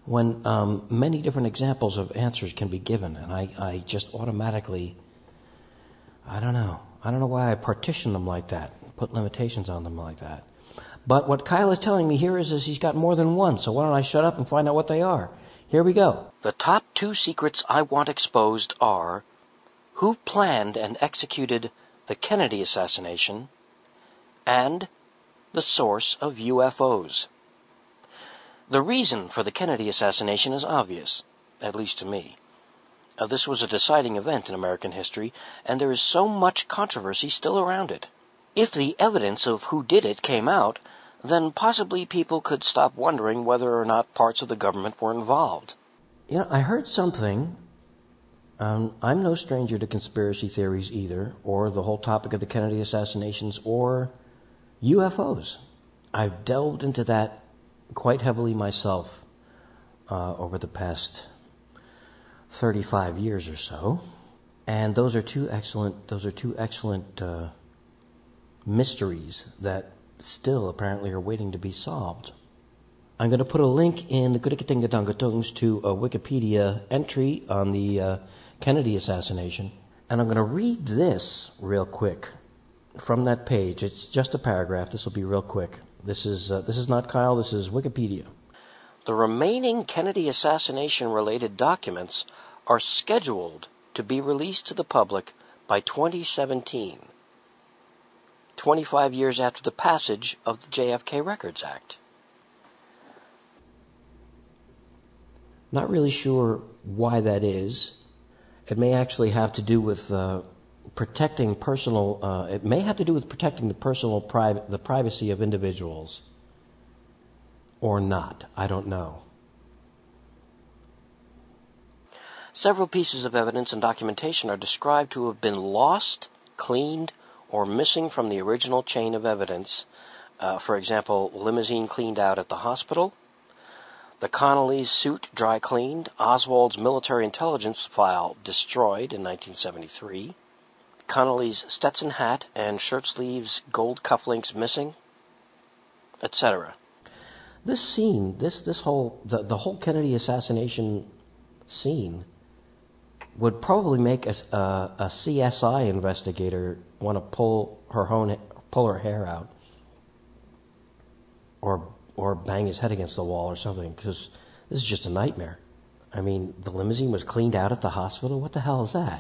when um, many different examples of answers can be given, and I, I just automatically, I don't know. I don't know why I partition them like that, put limitations on them like that. But what Kyle is telling me here is, is he's got more than one, so why don't I shut up and find out what they are? Here we go. The top two secrets I want exposed are who planned and executed the Kennedy assassination and the source of U F Os. The reason for the Kennedy assassination is obvious, at least to me. Uh, this was a deciding event in American history, and there is so much controversy still around it. If the evidence of who did it came out, then possibly people could stop wondering whether or not parts of the government were involved. You know, I heard something. Um, I'm no stranger to conspiracy theories either, or the whole topic of the Kennedy assassinations, or U F Os. I've delved into that quite heavily myself uh, over the past thirty-five years or so, and those are two excellent. Those are two excellent uh, mysteries that still apparently are waiting to be solved. I'm going to put a link in the Gudikatingadungatungs to a Wikipedia entry on the uh, Kennedy assassination, and I'm going to read this real quick from that page. It's just a paragraph. This will be real quick. This is uh, this is not Kyle. This is Wikipedia. The remaining Kennedy assassination-related documents are scheduled to be released to the public by twenty seventeen, twenty-five years after the passage of the J F K Records Act. Not really sure why that is. It may actually have to do with uh, protecting personal. Uh, it may have to do with protecting the personal private, the privacy of individuals, or not. I don't know. Several pieces of evidence and documentation are described to have been lost, cleaned, or missing from the original chain of evidence. Uh, for example, limousine cleaned out at the hospital, the Connolly's suit dry cleaned, Oswald's military intelligence file destroyed in nineteen seventy-three, Connolly's Stetson hat and shirt sleeves gold cufflinks missing, et cetera. This scene, this this whole the, the whole Kennedy assassination scene would probably make a, a, a C S I investigator want to pull her own, pull her hair out, or or bang his head against the wall or something, because this is just a nightmare. I mean, the limousine was cleaned out at the hospital. What the hell is that?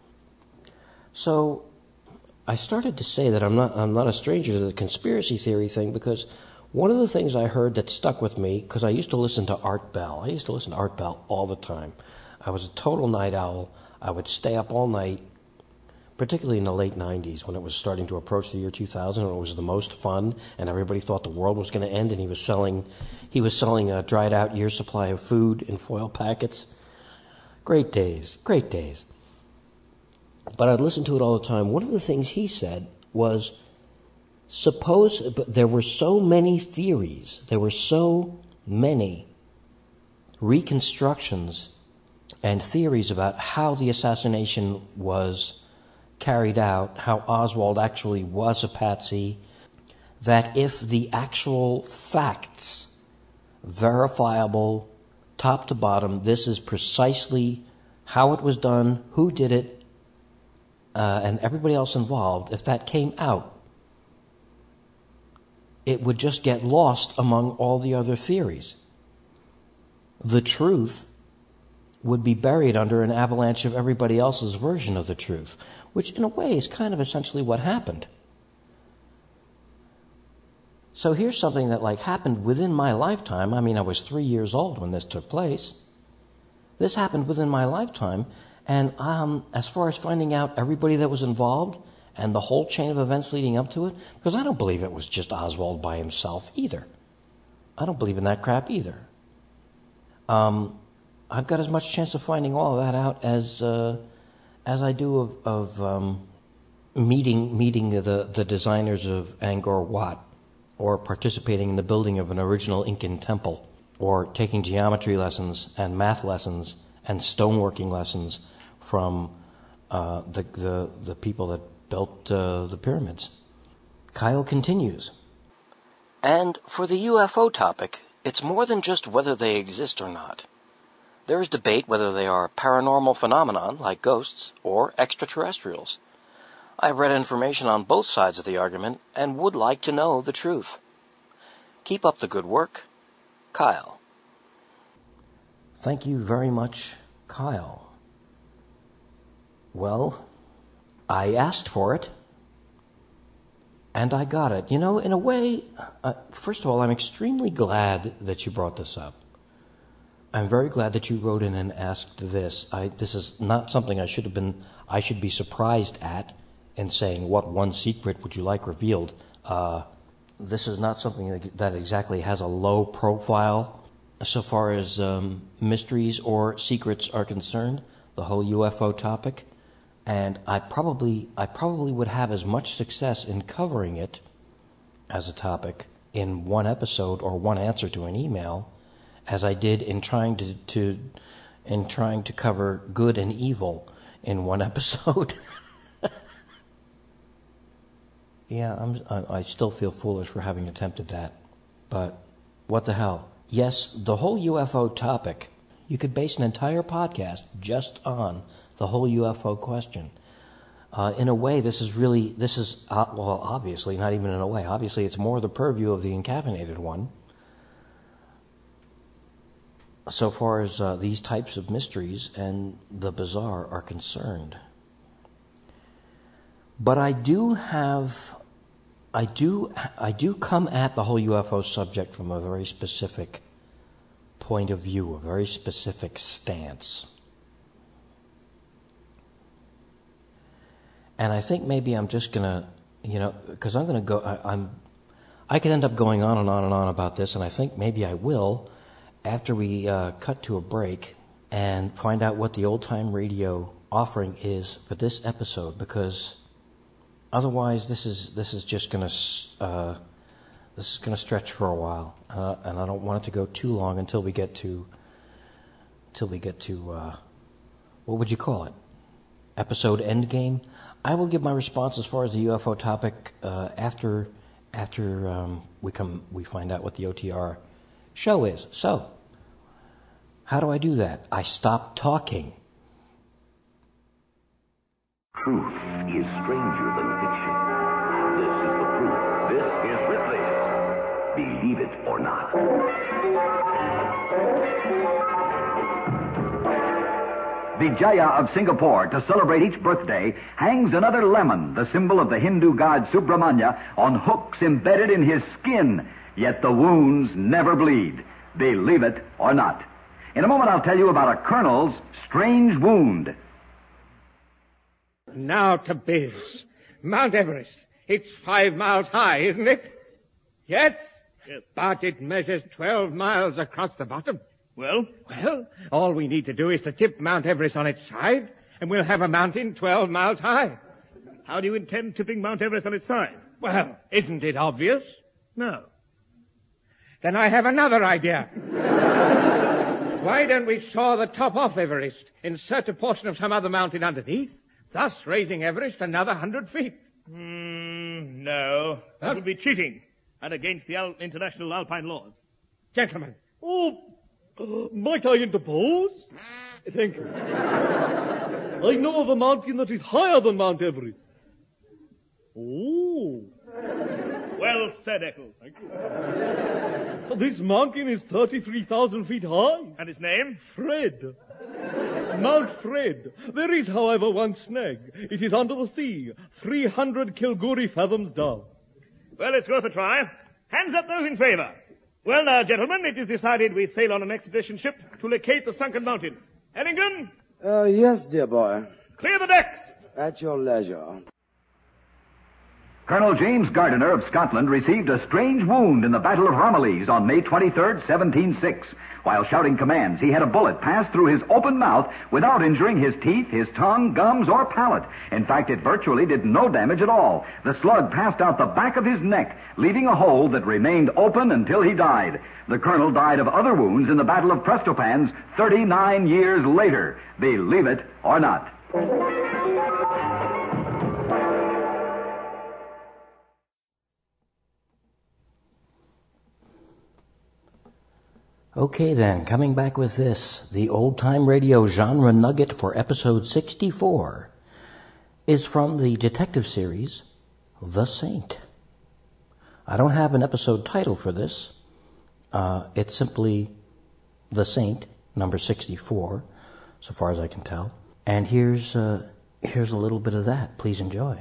So I started to say that I'm not I'm not a stranger to the conspiracy theory thing, because one of the things I heard that stuck with me, because I used to listen to Art Bell. I used to listen to Art Bell all the time. I was a total night owl. I would stay up all night, particularly in the late nineties when it was starting to approach the year two thousand, and it was the most fun, and everybody thought the world was going to end, and he was selling he was selling a dried out year's supply of food in foil packets. Great days, great days. But I'd listen to it all the time. One of the things he said was, suppose, but there were so many theories, there were so many reconstructions and theories about how the assassination was carried out, how Oswald actually was a patsy, that if the actual facts, verifiable, top to bottom, this is precisely how it was done, who did it, uh, and everybody else involved, if that came out, it would just get lost among all the other theories. The truth would be buried under an avalanche of everybody else's version of the truth, which in a way is kind of essentially what happened. So here's something that like happened within my lifetime. I mean, I was three years old when this took place. This happened within my lifetime, and um, as far as finding out everybody that was involved and the whole chain of events leading up to it, because I don't believe it was just Oswald by himself either. I don't believe in that crap either. Um, I've got as much chance of finding all of that out as uh, as I do of, of um, meeting meeting the, the designers of Angkor Wat, or participating in the building of an original Incan temple, or taking geometry lessons and math lessons and stoneworking lessons from uh, the, the the people that built uh, the pyramids. Kyle continues. And for the U F O topic, it's more than just whether they exist or not. There is debate whether they are a paranormal phenomenon, like ghosts, or extraterrestrials. I have read information on both sides of the argument and would like to know the truth. Keep up the good work. Kyle. Thank you very much, Kyle. Well, I asked for it, and I got it. You know, in a way, uh, first of all, I'm extremely glad that you brought this up. I'm very glad that you wrote in and asked this. I, this is not something I should have been, I should be surprised at in saying, what one secret would you like revealed? Uh, this is not something that exactly has a low profile so far as um, mysteries or secrets are concerned, the whole U F O topic. And I probably, I probably would have as much success in covering it as a topic in one episode or one answer to an email as I did in trying to, to in trying to cover good and evil in one episode. Yeah, I'm, I, I still feel foolish for having attempted that. But what the hell? Yes, the whole U F O topic, you could base an entire podcast just on the whole U F O question. Uh, in a way, this is really, this is, uh, well, obviously, not even in a way. Obviously, it's more the purview of the encaffeinated one. So far as uh, these types of mysteries and the bizarre are concerned. But I do have, I do, I do come at the whole U F O subject from a very specific point of view, a very specific stance. And I think maybe I'm just gonna, you know, because I'm gonna go, I, I'm, I could end up going on and on and on about this, and I think maybe I will after we uh, cut to a break and find out what the old time radio offering is for this episode, because otherwise, this is this is just gonna uh, this is gonna stretch for a while, uh, and I don't want it to go too long until we get to until we get to uh, what would you call it? Episode endgame. I will give my response as far as the U F O topic uh, after after um, we come we find out what the O T R show is. So, how do I do that? I stop talking. Truth is stranger than fiction. This is the proof. This is Ripley's Believe It or Not. Vijaya of Singapore, to celebrate each birthday, hangs another lemon, the symbol of the Hindu god Subramanya, on hooks embedded in his skin. Yet the wounds never bleed. Believe it or not. In a moment, I'll tell you about a colonel's strange wound. Now to biz. Mount Everest. It's five miles high, isn't it? Yes? Yes. But it measures twelve miles across the bottom. Well? Well, all we need to do is to tip Mount Everest on its side, and we'll have a mountain twelve miles high. How do you intend tipping Mount Everest on its side? Well, isn't it obvious? No. Then I have another idea. Why don't we saw the top off Everest, insert a portion of some other mountain underneath, thus raising Everest another hundred feet? Mm, no. That would be cheating, and against the Al- international alpine laws. Gentlemen. Oh, uh, might I interpose? Thank you. I know of a mountain that is higher than Mount Everest. Oh. Well said, Eccles. Thank you. This mountain is thirty-three thousand feet high. And its name? Fred. Mount Fred. There is, however, one snag. It is under the sea, three hundred Kilguri fathoms down. Well, it's worth a try. Hands up those in favor. Well, now, gentlemen, it is decided we sail on an expedition ship to locate the sunken mountain. Ellington? Uh, yes, dear boy. Clear the decks. At your leisure. Colonel James Gardiner of Scotland received a strange wound in the Battle of Ramillies on May twenty-third, seventeen oh six. While shouting commands, he had a bullet pass through his open mouth without injuring his teeth, his tongue, gums, or palate. In fact, it virtually did no damage at all. The slug passed out the back of his neck, leaving a hole that remained open until he died. The colonel died of other wounds in the Battle of Prestopans thirty-nine years later. Believe it or not. Okay then, coming back with this, the old-time radio genre nugget for episode sixty-four is from the detective series, The Saint. I don't have an episode title for this. Uh, it's simply The Saint, number sixty-four, so far as I can tell. And here's uh, here's a little bit of that. Please enjoy.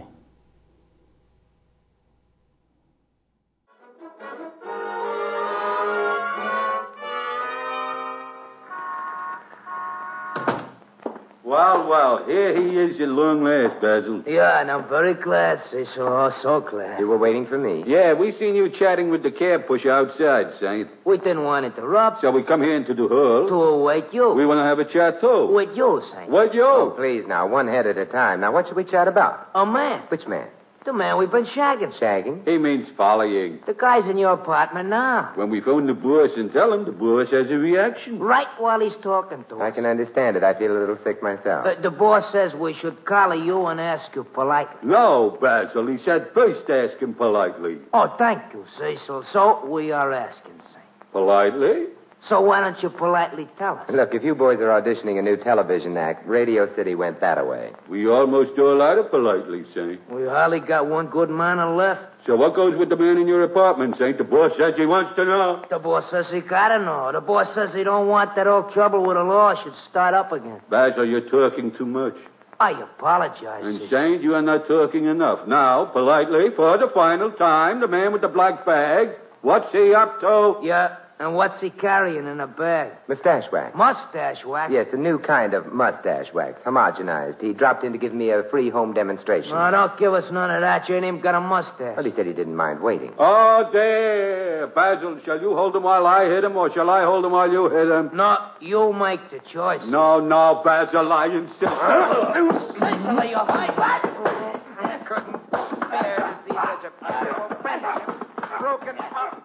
Well, well, here he is at long last, Basil. Yeah, and I'm very glad, Cecil. Oh, so glad. You were waiting for me? Yeah, we seen you chatting with the cab pusher outside, Saint. We didn't want to interrupt. So we come here into the hall. To wait you. We want to have a chat, too. With you, Saint. With you? Oh, please, now, one head at a time. Now, what should we chat about? A man. Which man? The man we've been shagging. Shagging? He means following. The guy's in your apartment now. When we phone the boss and tell him, the boss has a reaction. Right while he's talking to us. I can understand it. I feel a little sick myself. Uh, the boss says we should collar you and ask you politely. No, Basil. He said first ask him politely. Oh, thank you, Cecil. So we are asking, Saint. Politely? So why don't you politely tell us? Look, if you boys are auditioning a new television act, Radio City went that away. We almost do a lot of politely, Saint. We hardly got one good man left. So what goes with the man in your apartment, Saint? The boss says he wants to know. The boss says he gotta know. The boss says he don't want that old trouble with the law should start up again. Basil, you're talking too much. I apologize, And Cecil. Saint, you are not talking enough. Now, politely, for the final time, the man with the black bag, what's he up to? Yeah. And what's he carrying in a bag? Mustache wax. Mustache wax? Yes, a new kind of mustache wax, homogenized. He dropped in to give me a free home demonstration. No, don't give us none of that. You ain't even got a mustache. Well, he said he didn't mind waiting. Oh, there. Basil, shall you hold him while I hit him, or shall I hold him while you hit him? No, you make the choice. No, no, Basil, I insist. Cecil, are you high? I couldn't bear to see such a beautiful friendship broken up.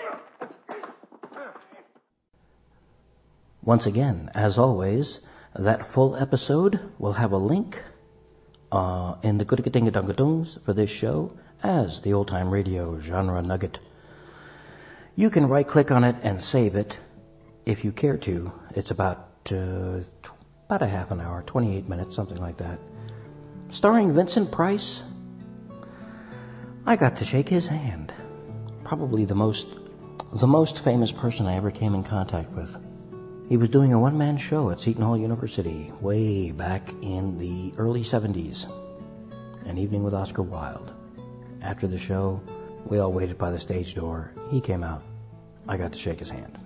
Once again, as always, that full episode will have a link uh, in the Goodikadingadungadungs for this show as the old-time radio genre nugget. You can right-click on it and save it if you care to. It's about uh, about a half an hour, twenty-eight minutes, something like that. Starring Vincent Price. I got to shake his hand. Probably the most the most famous person I ever came in contact with. He was doing a one-man show at Seton Hall University way back in the early seventies. An Evening with Oscar Wilde. After the show, we all waited by the stage door. He came out. I got to shake his hand.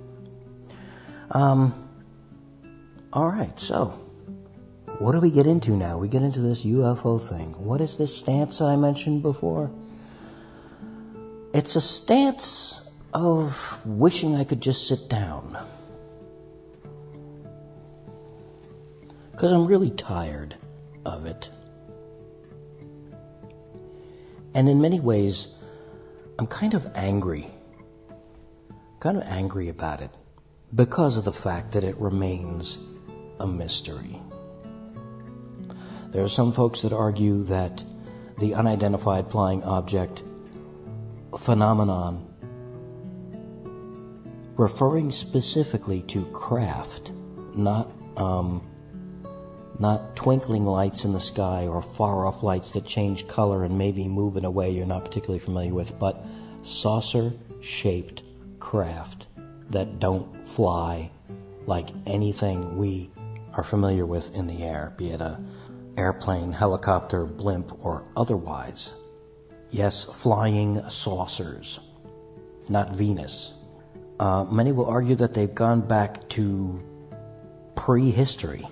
Um, all right, so what do we get into now? We get into this U F O thing. What is this stance I mentioned before? It's a stance of wishing I could just sit down. Because I'm really tired of it. And in many ways, I'm kind of angry. Kind of angry about it. Because of the fact that it remains a mystery. There are some folks that argue that the unidentified flying object phenomenon, referring specifically to craft, not um, not twinkling lights in the sky or far-off lights that change color and maybe move in a way you're not particularly familiar with, but saucer-shaped craft that don't fly like anything we are familiar with in the air, be it a airplane, helicopter, blimp, or otherwise. Yes, flying saucers, not Venus. Uh, many will argue that they've gone back to prehistory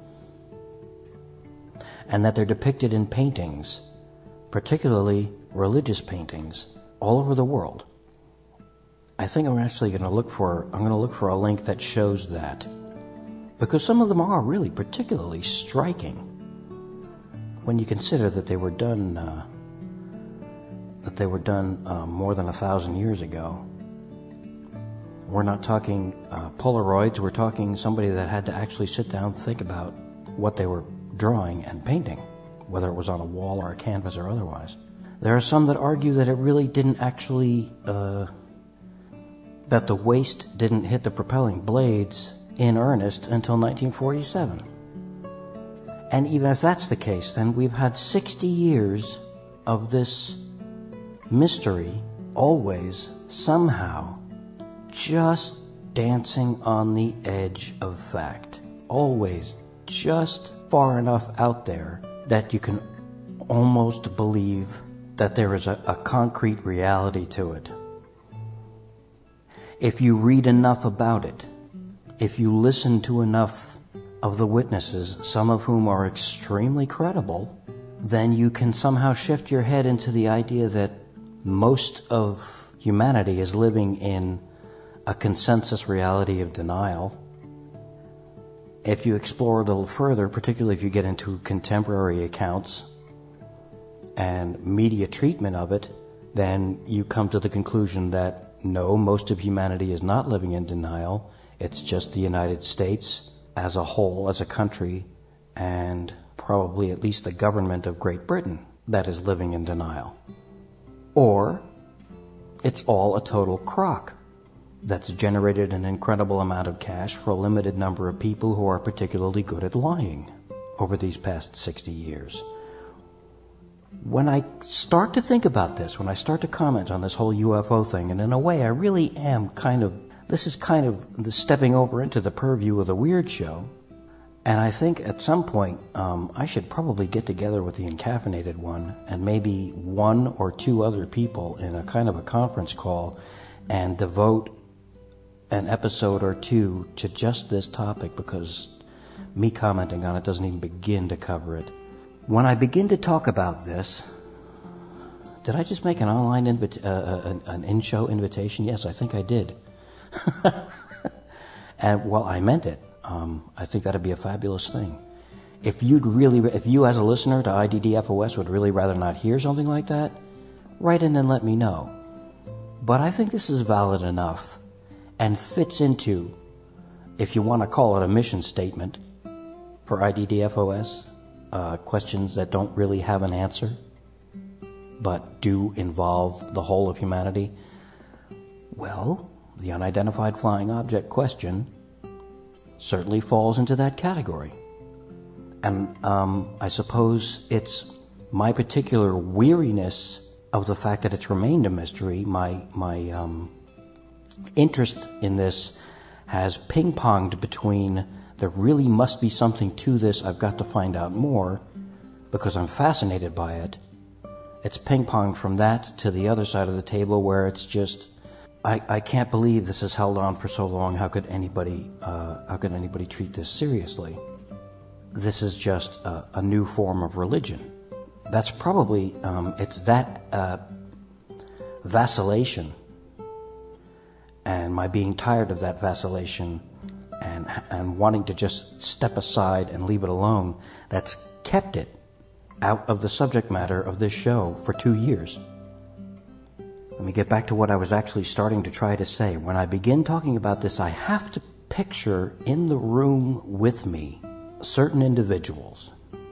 and that they're depicted in paintings, particularly religious paintings, all over the world. I think I'm actually going to look for I'm going to look for a link that shows that, because some of them are really particularly striking when you consider that they were done uh, that they were done uh, more than a thousand years ago. We're not talking uh, Polaroids. We're talking somebody that had to actually sit down and think about what they were drawing and painting, whether it was on a wall or a canvas or otherwise. There are some that argue that it really didn't actually uh, that the waste didn't hit the propelling blades in earnest until nineteen forty-seven. And even if that's the case, then we've had sixty years of this mystery, always, somehow, just dancing on the edge of fact. Always just far enough out there that you can almost believe that there is a, a concrete reality to it. If you read enough about it, if you listen to enough of the witnesses, some of whom are extremely credible, then you can somehow shift your head into the idea that most of humanity is living in a consensus reality of denial. If you explore a little further, particularly if you get into contemporary accounts and media treatment of it, then you come to the conclusion that no, most of humanity is not living in denial. It's just the United States as a whole, as a country, and probably at least the government of Great Britain that is living in denial. Or it's all a total crock that's generated an incredible amount of cash for a limited number of people who are particularly good at lying over these past sixty years. When I start to think about this, when I start to comment on this whole U F O thing, and in a way I really am kind of, this is kind of the stepping over into the purview of the weird show, and I think at some point um, I should probably get together with the Encaffeinated One and maybe one or two other people in a kind of a conference call and devote an episode or two to just this topic, because me commenting on it doesn't even begin to cover it. When I begin to talk about this, did I just make an online invita- uh, an, an in-show invitation? Yes, I think I did. And well, I meant it. Um, I think that'd be a fabulous thing. If you'd really, if you as a listener to I D D F O S would really rather not hear something like that, write in and let me know. But I think this is valid enough and fits into, if you want to call it a mission statement for I D D F O S, uh, questions that don't really have an answer, but do involve the whole of humanity. Well, the unidentified flying object question certainly falls into that category. And um, I suppose it's my particular weariness of the fact that it's remained a mystery, my my um, interest in this has ping-ponged between there really must be something to this, I've got to find out more because I'm fascinated by it. It's ping-ponged from that to the other side of the table where it's just, I, I can't believe this has held on for so long. How could anybody, uh, how could anybody treat this seriously? This is just a, a new form of religion. That's probably, um, it's that uh, vacillation and my being tired of that vacillation and, and wanting to just step aside and leave it alone that's kept it out of the subject matter of this show for two years. Let me get back to what I was actually starting to try to say. When I begin talking about this, I have to picture in the room with me certain individuals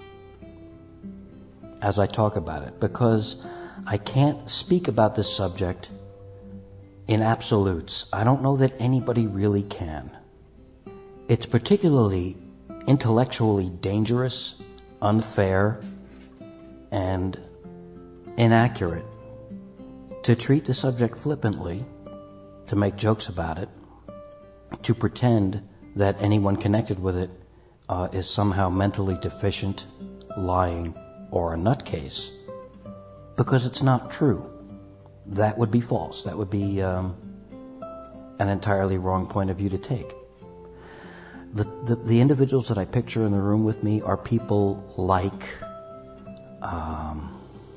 as I talk about it, because I can't speak about this subject in absolutes. I don't know that anybody really can. It's particularly intellectually dangerous, unfair, and inaccurate to treat the subject flippantly, to make jokes about it, to pretend that anyone connected with it uh, is somehow mentally deficient, lying, or a nutcase, because it's not true. That would be false. That would be um, an entirely wrong point of view to take. The, the, the individuals that I picture in the room with me are people like, um,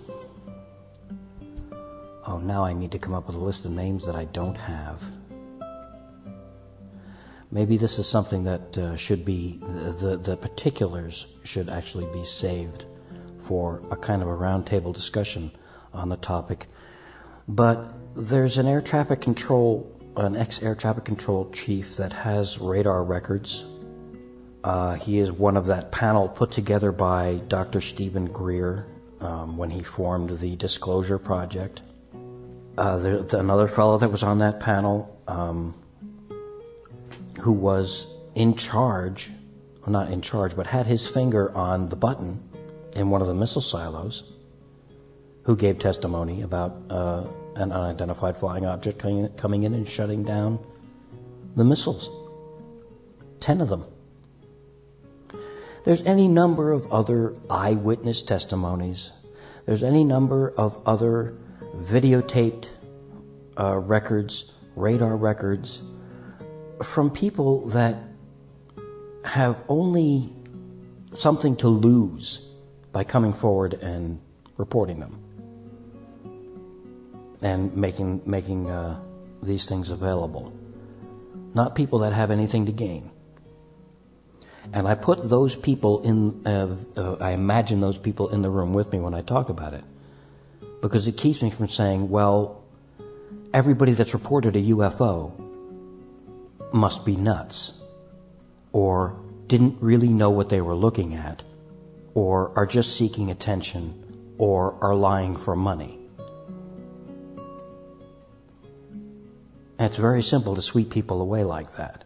oh, now I need to come up with a list of names that I don't have. Maybe this is something that uh, should be, the, the, the particulars should actually be saved for a kind of a roundtable discussion on the topic. But there's an air traffic control, an ex-air traffic control chief that has radar records. Uh, he is one of that panel put together by Doctor Stephen Greer um, when he formed the Disclosure Project. Uh, there, another fellow that was on that panel um, who was in charge, well, not in charge, but had his finger on the button in one of the missile silos, who gave testimony about uh, an unidentified flying object coming, coming in and shutting down the missiles. Ten of them. There's any number of other eyewitness testimonies. There's any number of other videotaped uh, records, radar records, from people that have only something to lose by coming forward and reporting them and making making uh, these things available. Not people that have anything to gain. And I put those people in, uh, uh, I imagine those people in the room with me when I talk about it, because it keeps me from saying, well, everybody that's reported a U F O must be nuts, or didn't really know what they were looking at, or are just seeking attention, or are lying for money. And it's very simple to sweep people away like that.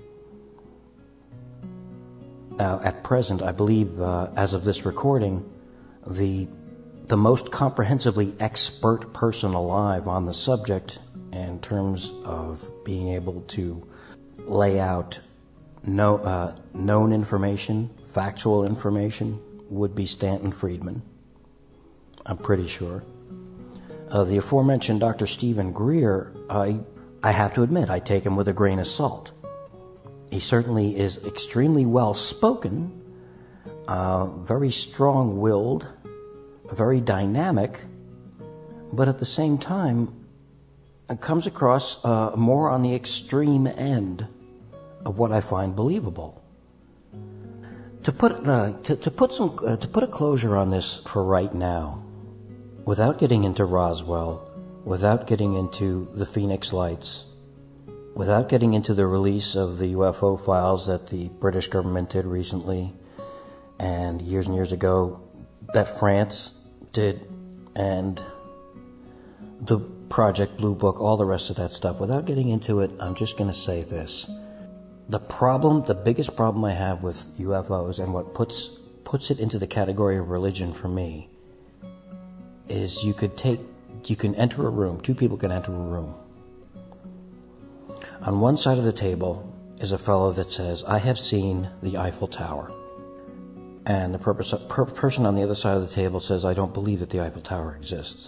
Now, at present, I believe, uh, as of this recording, the the most comprehensively expert person alive on the subject in terms of being able to lay out no, uh, known information, factual information, would be Stanton Friedman. I'm pretty sure. Uh, the aforementioned Doctor Stephen Greer, I, I have to admit, I take him with a grain of salt. He certainly is extremely well-spoken, uh, very strong-willed, very dynamic, but at the same time it comes across uh, more on the extreme end of what I find believable. To put uh, to, to put some uh, to put a closure on this for right now, without getting into Roswell, without getting into the Phoenix Lights, without getting into the release of the U F O files that the British government did recently, and years and years ago that France did, and the Project Blue Book, all the rest of that stuff, without getting into it, I'm just going to say this. The problem, the biggest problem I have with U F Os, and what puts puts it into the category of religion for me, is you could take, you can enter a room, two people can enter a room. On one side of the table is a fellow that says, I have seen the Eiffel Tower. And the purpose, per, person on the other side of the table says, I don't believe that the Eiffel Tower exists.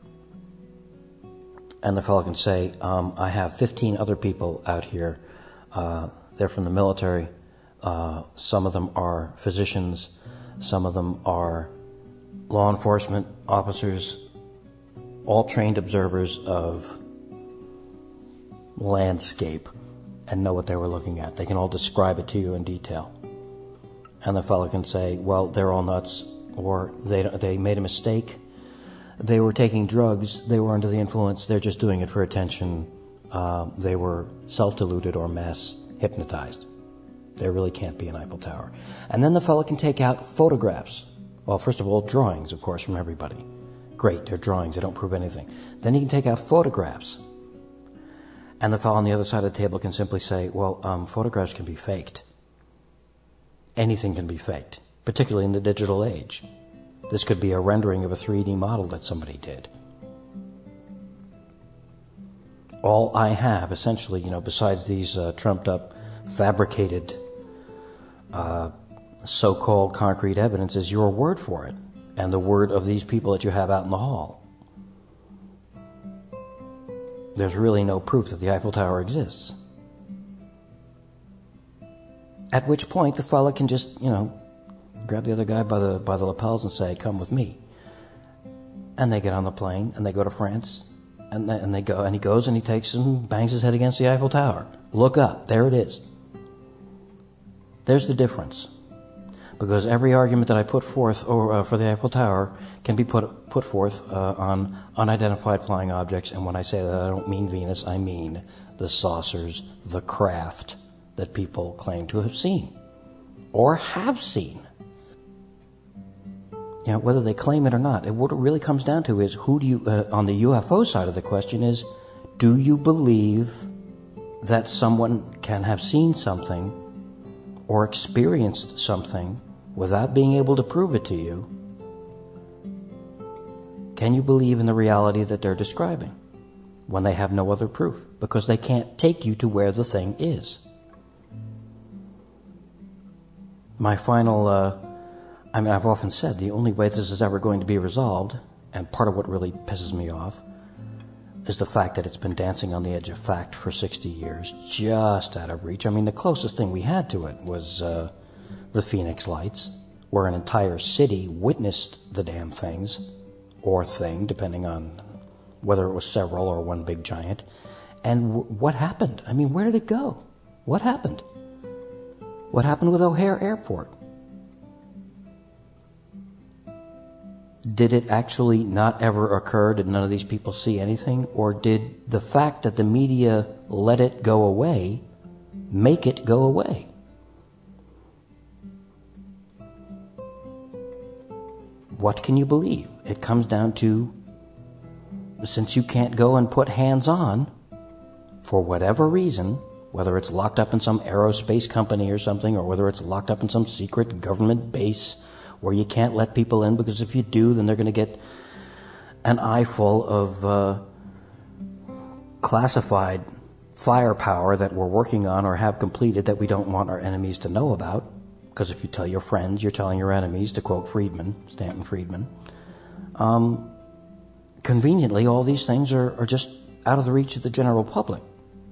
And the fellow can say, um, I have fifteen other people out here. Uh, they're from the military. Uh, some of them are physicians. Some of them are law enforcement officers, all trained observers of landscape and know what they were looking at. They can all describe it to you in detail. And the fellow can say, well, they're all nuts, or they they made a mistake. They were taking drugs. They were under the influence. They're just doing it for attention. Uh, they were self-deluded or mass hypnotized. There really can't be an Eiffel Tower. And then the fellow can take out photographs. Well, first of all, drawings, of course, from everybody. Great, they're drawings. They don't prove anything. Then he can take out photographs. And the fellow on the other side of the table can simply say, well, um, photographs can be faked. Anything can be faked, particularly in the digital age. This could be a rendering of a three D model that somebody did. All I have, essentially, you know, besides these uh, trumped-up, fabricated, uh, so-called concrete evidence, is your word for it, and the word of these people that you have out in the hall. There's really no proof that the Eiffel Tower exists. At which point the fella can just, you know, grab the other guy by the by the lapels and say, come with me. And they get on the plane and they go to France, and they, and they go and he goes and he takes and bangs his head against the Eiffel Tower. Look up, there it is. There's the difference. Because every argument that I put forth or, uh, for the Eiffel Tower can be put put forth uh, on unidentified flying objects, and when I say that, I don't mean Venus, I mean the saucers, the craft that people claim to have seen or have seen. You know, whether they claim it or not, it, what it really comes down to is who do you, uh, on the U F O side of the question is, do you believe that someone can have seen something or experienced something without being able to prove it to you? Can you believe in the reality that they're describing when they have no other proof? Because they can't take you to where the thing is. My final, uh, I mean, I've often said the only way this is ever going to be resolved, and part of what really pisses me off, is the fact that it's been dancing on the edge of fact for sixty years, just out of reach. I mean, the closest thing we had to it was uh, the Phoenix Lights, where an entire city witnessed the damn things, or thing, depending on whether it was several or one big giant. And w- what happened? I mean, where did it go? What happened? What happened with O'Hare Airport? Did it actually not ever occur? Did none of these people see anything? Or did the fact that the media let it go away make it go away? What can you believe? It comes down to, since you can't go and put hands on, for whatever reason, whether it's locked up in some aerospace company or something, or whether it's locked up in some secret government base where you can't let people in, because if you do, then they're going to get an eyeful of uh, classified firepower that we're working on or have completed that we don't want our enemies to know about. Because if you tell your friends, you're telling your enemies, to quote Friedman, Stanton Friedman. Um, conveniently, all these things are, are just out of the reach of the general public.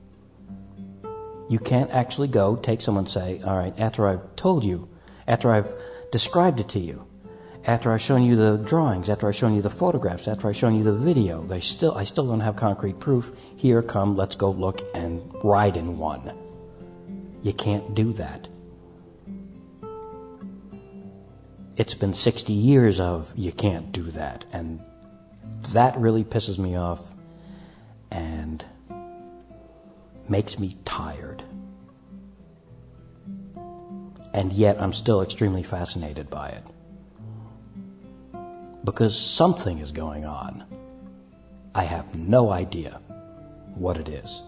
You can't actually go, take someone and say, all right, after I've told you, after I've described it to you, after I've shown you the drawings, after I've shown you the photographs, after I've shown you the video, they still, I still don't have concrete proof. Here, come, let's go look and ride in one. You can't do that. It's been sixty years of you can't do that, and that really pisses me off and makes me tired. And yet I'm still extremely fascinated by it. Because something is going on. I have no idea what it is.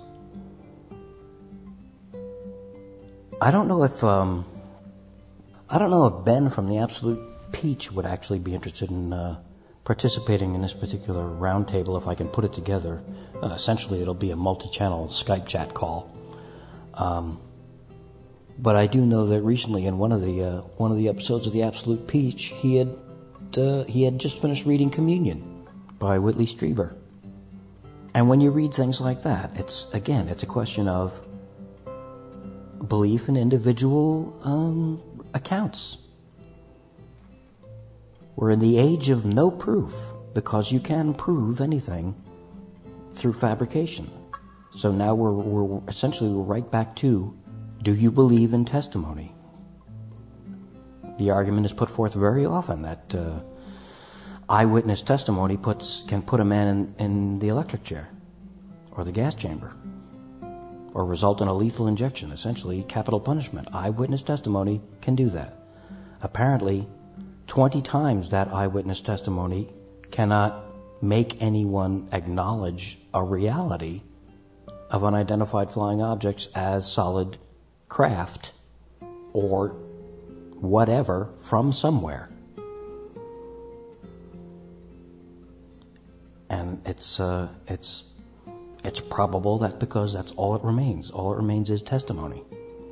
I don't know if um, I don't know if Ben from the Absolute Peach would actually be interested in uh, participating in this particular roundtable if I can put it together. Uh, essentially, it'll be a multi-channel Skype chat call. Um, but I do know that recently in one of the uh, one of the episodes of the Absolute Peach, he had uh, he had just finished reading Communion by Whitley Strieber. And when you read things like that, it's again, it's a question of belief in individual um, accounts. We're in the age of no proof, because you can prove anything through fabrication. So now we're, we're essentially we're right back to, do you believe in testimony? The argument is put forth very often that uh, eyewitness testimony puts can put a man in, in the electric chair or the gas chamber, or result in a lethal injection, essentially capital punishment. Eyewitness testimony can do that. Apparently, twenty times that eyewitness testimony cannot make anyone acknowledge a reality of unidentified flying objects as solid craft or whatever from somewhere. And it's uh, it's it's probable that because that's all it remains. All it remains is testimony.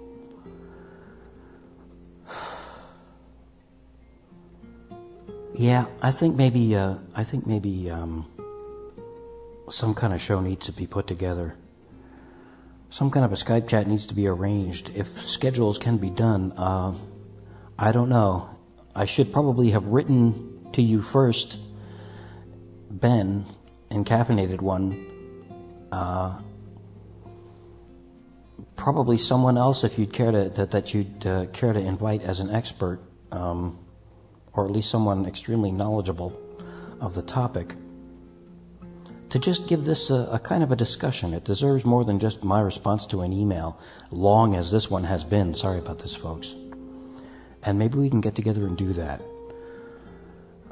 Yeah, I think maybe uh, I think maybe um, some kind of show needs to be put together. Some kind of a Skype chat needs to be arranged. If schedules can be done, uh, I don't know. I should probably have written to you first, Ben, and caffeinated one. Uh, probably someone else, if you'd care to that, that you'd uh, care to invite as an expert, um, or at least someone extremely knowledgeable of the topic, to just give this a, a kind of a discussion. It deserves more than just my response to an email, long as this one has been. Sorry about this, folks. And maybe we can get together and do that.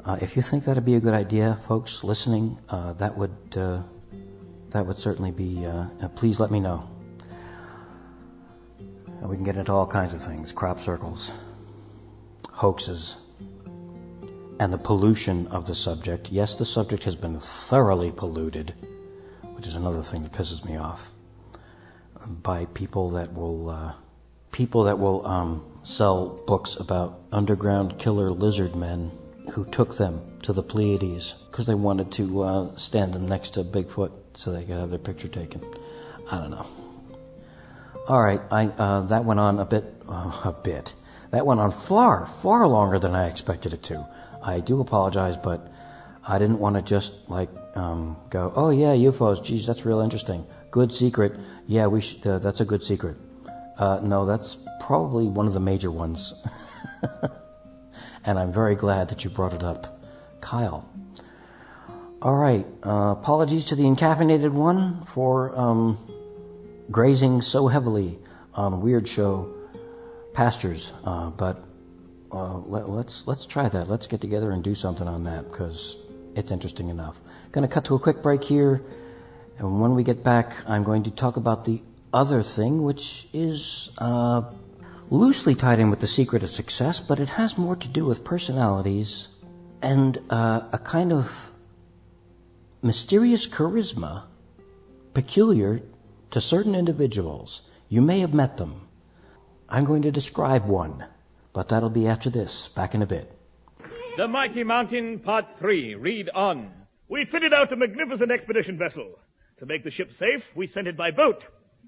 Uh, if you think that'd be a good idea, folks listening, uh, that would uh, that would certainly be. Uh, uh, please let me know. And we can get into all kinds of things: crop circles, hoaxes, and the pollution of the subject. Yes, the subject has been thoroughly polluted, which is another thing that pisses me off, by people that will uh, people that will um, sell books about underground killer lizard men who took them to the Pleiades because they wanted to uh, stand them next to Bigfoot so they could have their picture taken. I don't know. All right, I uh, that went on a bit, uh, a bit. That went on far, far longer than I expected it to. I do apologize, but I didn't want to just like um, go, oh yeah, U F Os, geez, that's real interesting. Good secret. Yeah, we should, uh, that's a good secret. Uh, no, that's probably one of the major ones. And I'm very glad that you brought it up, Kyle. All right, uh, apologies to the encaffeinated one for um, grazing so heavily on Weird Show pastures, uh, but uh, let, let's let's try that. Let's get together and do something on that because it's interesting enough. Going to cut to a quick break here, and when we get back, I'm going to talk about the other thing, which is uh, loosely tied in with the secret of success, but it has more to do with personalities and uh, a kind of mysterious charisma peculiar to certain individuals. You may have met them. I'm going to describe one, but that'll be after this, back in a bit. The Mighty Mountain, Part three. Read on. We fitted out a magnificent expedition vessel. To make the ship safe, we sent it by boat.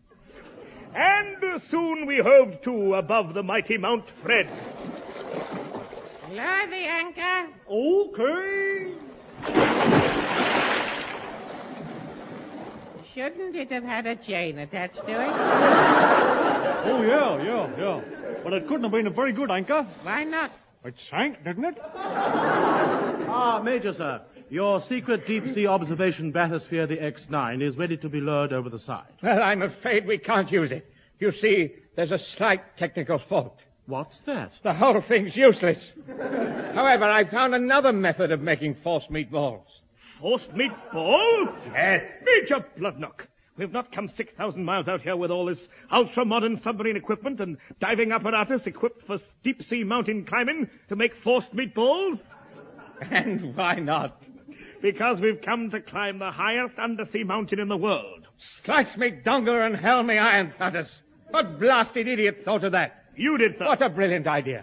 And soon we hove to above the mighty Mount Fred. Lower the anchor. Okay. Shouldn't it have had a chain attached to it? Oh, yeah, yeah, yeah. But it couldn't have been a very good anchor. Why not? It sank, didn't it? Ah, Major, sir. Your secret deep-sea observation bathysphere, the X nine, is ready to be lowered over the side. Well, I'm afraid we can't use it. You see, there's a slight technical fault. What's that? The whole thing's useless. However, I found another method of making forced meatballs. Forced meatballs? Yes. Major Bloodnock, we've not come six thousand miles out here with all this ultra-modern submarine equipment and diving apparatus equipped for deep-sea mountain climbing to make forced meatballs. And why not? Because we've come to climb the highest undersea mountain in the world. Slice me dongle and hell me iron thudders. What blasted idiot thought of that? You did, sir. What a brilliant idea.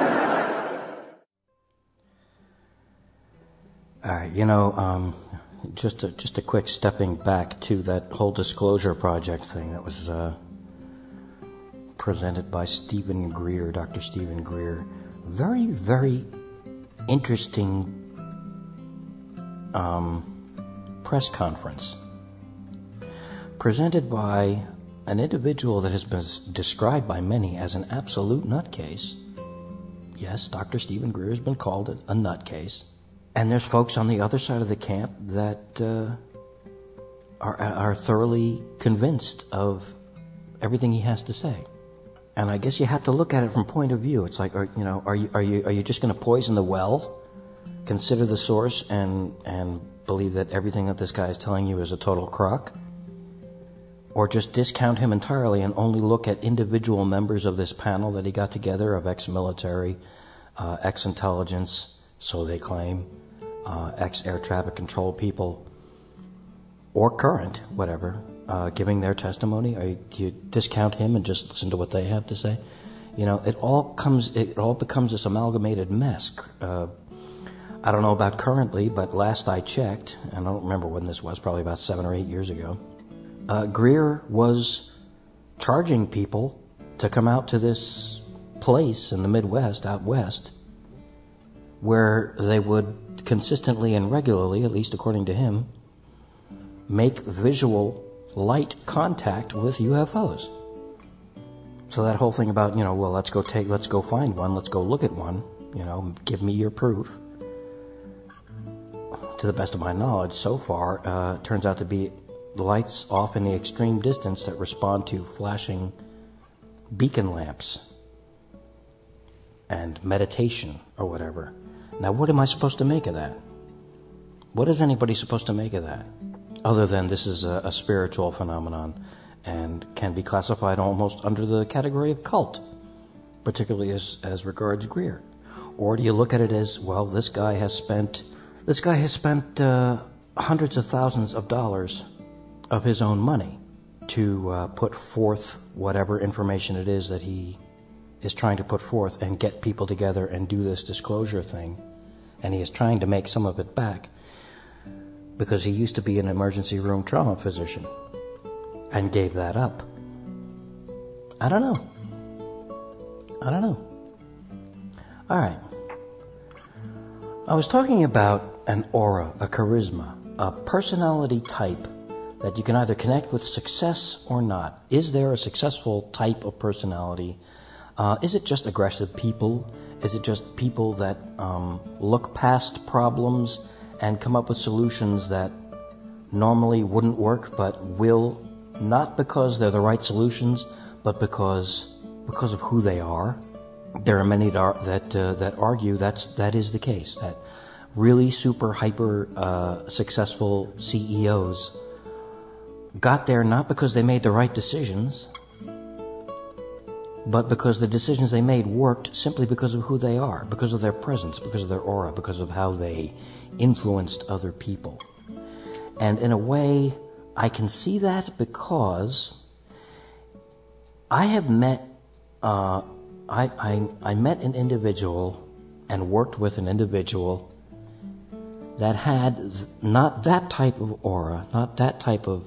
All right, you know, um, just a, just a quick stepping back to that whole disclosure project thing that was uh, presented by Stephen Greer, Doctor Stephen Greer. Very, very interesting um, press conference presented by an individual that has been described by many as an absolute nutcase. Yes, Doctor Stephen Greer has been called a nutcase. And there's folks on the other side of the camp that uh, are, are thoroughly convinced of everything he has to say. And I guess you have to look at it from point of view. It's like, are, you know, are you are you are you just going to poison the well, consider the source, and and believe that everything that this guy is telling you is a total crock, or just discount him entirely and only look at individual members of this panel that he got together of ex-military, uh, ex-intelligence, so they claim, uh, ex-air traffic control people, or current, whatever, uh, giving their testimony? Or do you discount him and just listen to what they have to say? You know, it all comes, it all becomes this amalgamated mess. Uh, I don't know about currently, but last I checked, and I don't remember when this was, probably about seven or eight years ago, uh, Greer was charging people to come out to this place in the Midwest, out west, where they would consistently and regularly, at least according to him, make visual light contact with U F Os. So that whole thing about, you know, well, let's go take, let's go find one, let's go look at one, you know, give me your proof. To the best of my knowledge, so far, uh, turns out to be lights off in the extreme distance that respond to flashing beacon lamps and meditation or whatever. Now, what am I supposed to make of that? What is anybody supposed to make of that? Other than this is a, a spiritual phenomenon and can be classified almost under the category of cult, particularly as, as regards Greer. Or do you look at it as, well, this guy has spent, this guy has spent uh, hundreds of thousands of dollars of his own money to uh, put forth whatever information it is that he is trying to put forth and get people together and do this disclosure thing. And he is trying to make some of it back because he used to be an emergency room trauma physician and gave that up. I don't know. I don't know. All right. I was talking about an aura, a charisma, a personality type that you can either connect with success or not. Is there a successful type of personality? Uh, is it just aggressive people? Is it just people that um, look past problems and come up with solutions that normally wouldn't work but will, not because they're the right solutions, but because because of who they are? There are many that are, that, uh, that argue that's that is the case, that really super hyper uh, successful C E Os got there not because they made the right decisions, but because the decisions they made worked simply because of who they are, because of their presence, because of their aura, because of how they influenced other people. And in a way, I can see that because I have met, uh, I, I, I met an individual and worked with an individual that had not that type of aura, not that type of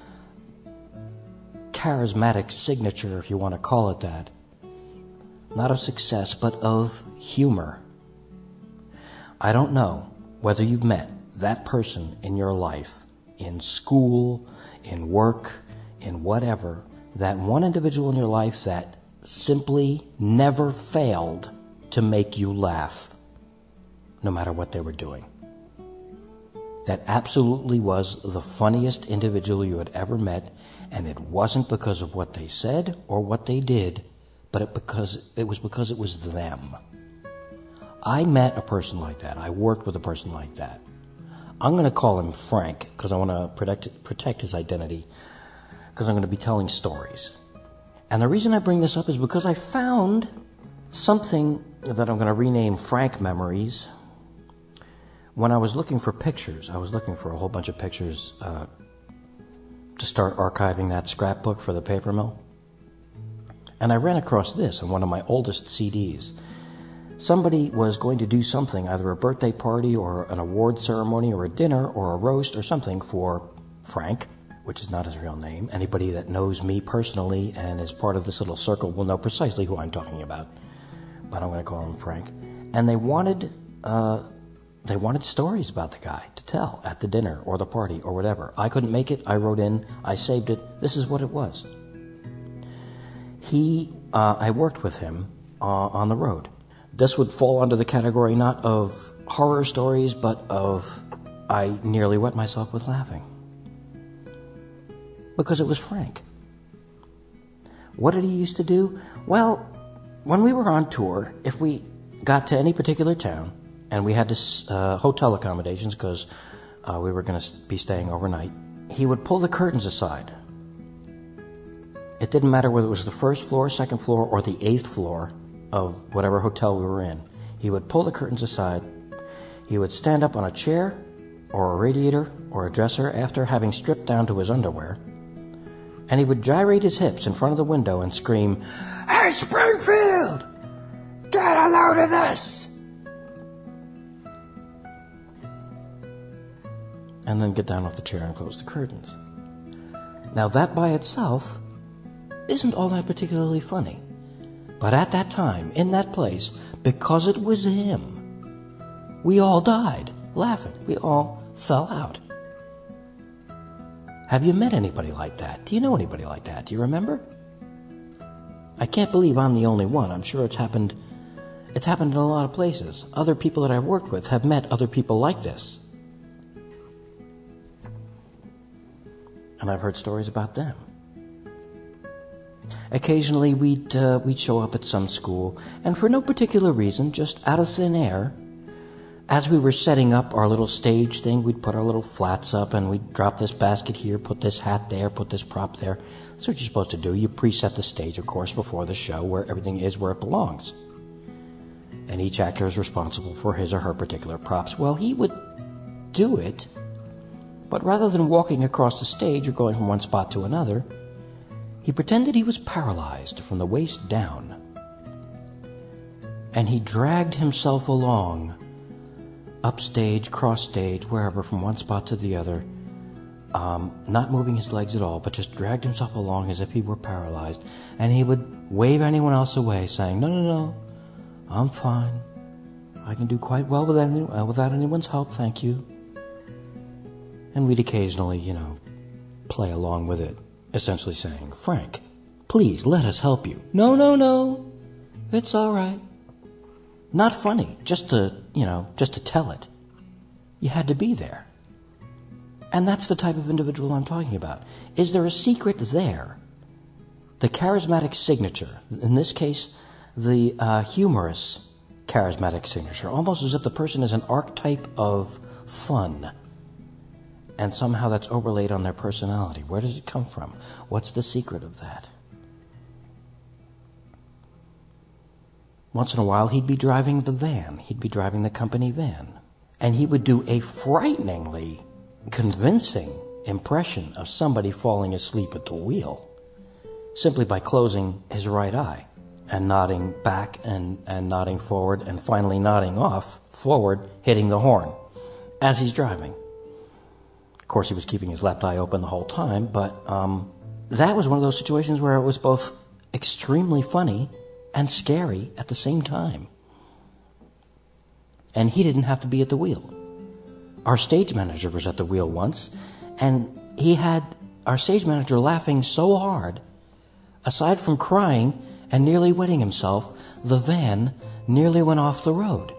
charismatic signature, if you want to call it that. Not of success, but of humor. I don't know whether you've met that person in your life, in school, in work, in whatever, that one individual in your life that simply never failed to make you laugh, no matter what they were doing. That absolutely was the funniest individual you had ever met, and it wasn't because of what they said or what they did, but it because it was because it was them. I met a person like that. I worked with a person like that. I'm going to call him Frank because I want to protect protect his identity, because I'm going to be telling stories. And the reason I bring this up is because I found something that I'm going to rename Frank Memories. When I was looking for pictures, I was looking for a whole bunch of pictures uh, to start archiving that scrapbook for the paper mill. And I ran across this on one of my oldest C Ds. Somebody was going to do something, either a birthday party or an award ceremony or a dinner or a roast or something for Frank, which is not his real name. Anybody that knows me personally and is part of this little circle will know precisely who I'm talking about. But I'm going to call him Frank. And they wanted... Uh, They wanted stories about the guy to tell at the dinner or the party or whatever. I couldn't make it. I wrote in. I saved it. This is what it was. He, uh, I worked with him uh, on the road. This would fall under the category not of horror stories, but of I nearly wet myself with laughing. Because it was Frank. What did he used to do? Well, when we were on tour, if we got to any particular town, and we had this uh, hotel accommodations because uh, we were going to be staying overnight, he would pull the curtains aside. It didn't matter whether it was the first floor, second floor, or the eighth floor of whatever hotel we were in. He would pull the curtains aside. He would stand up on a chair or a radiator or a dresser after having stripped down to his underwear, and he would gyrate his hips in front of the window and scream, "Hey, Springfield! Get a load of this!" And then get down off the chair and close the curtains. Now that by itself isn't all that particularly funny. But at that time, in that place, because it was him, we all died laughing. We all fell out. Have you met anybody like that? Do you know anybody like that? Do you remember? I can't believe I'm the only one. I'm sure it's happened, it's happened in a lot of places. Other people that I've worked with have met other people like this. And I've heard stories about them. Occasionally we'd, uh, we'd show up at some school, and for no particular reason, just out of thin air, as we were setting up our little stage thing, we'd put our little flats up and we'd drop this basket here, put this hat there, put this prop there. That's what you're supposed to do. You preset the stage, of course, before the show where everything is where it belongs. And each actor is responsible for his or her particular props. Well, he would do it, but rather than walking across the stage or going from one spot to another, he pretended he was paralyzed from the waist down. And he dragged himself along, upstage, cross stage, wherever, from one spot to the other, um, not moving his legs at all, but just dragged himself along as if he were paralyzed. And he would wave anyone else away, saying, no, no, no, I'm fine. I can do quite well without, any, uh, without anyone's help, thank you. And we'd occasionally, you know, play along with it, essentially saying, Frank, please let us help you. No, no, no, it's all right. Not funny, just to, you know, just to tell it. You had to be there. And that's the type of individual I'm talking about. Is there a secret there? The charismatic signature, in this case, the uh, humorous charismatic signature, almost as if the person is an archetype of fun. And somehow that's overlaid on their personality. Where does it come from? What's the secret of that? Once in a while, he'd be driving the van. He'd be driving the company van. And he would do a frighteningly convincing impression of somebody falling asleep at the wheel simply by closing his right eye and nodding back and, and nodding forward and finally nodding off forward, hitting the horn as he's driving. Of course, he was keeping his left eye open the whole time, but um, that was one of those situations where it was both extremely funny and scary at the same time. And he didn't have to be at the wheel. Our stage manager was at the wheel once, and he had our stage manager laughing so hard, aside from crying and nearly wetting himself, the van nearly went off the road.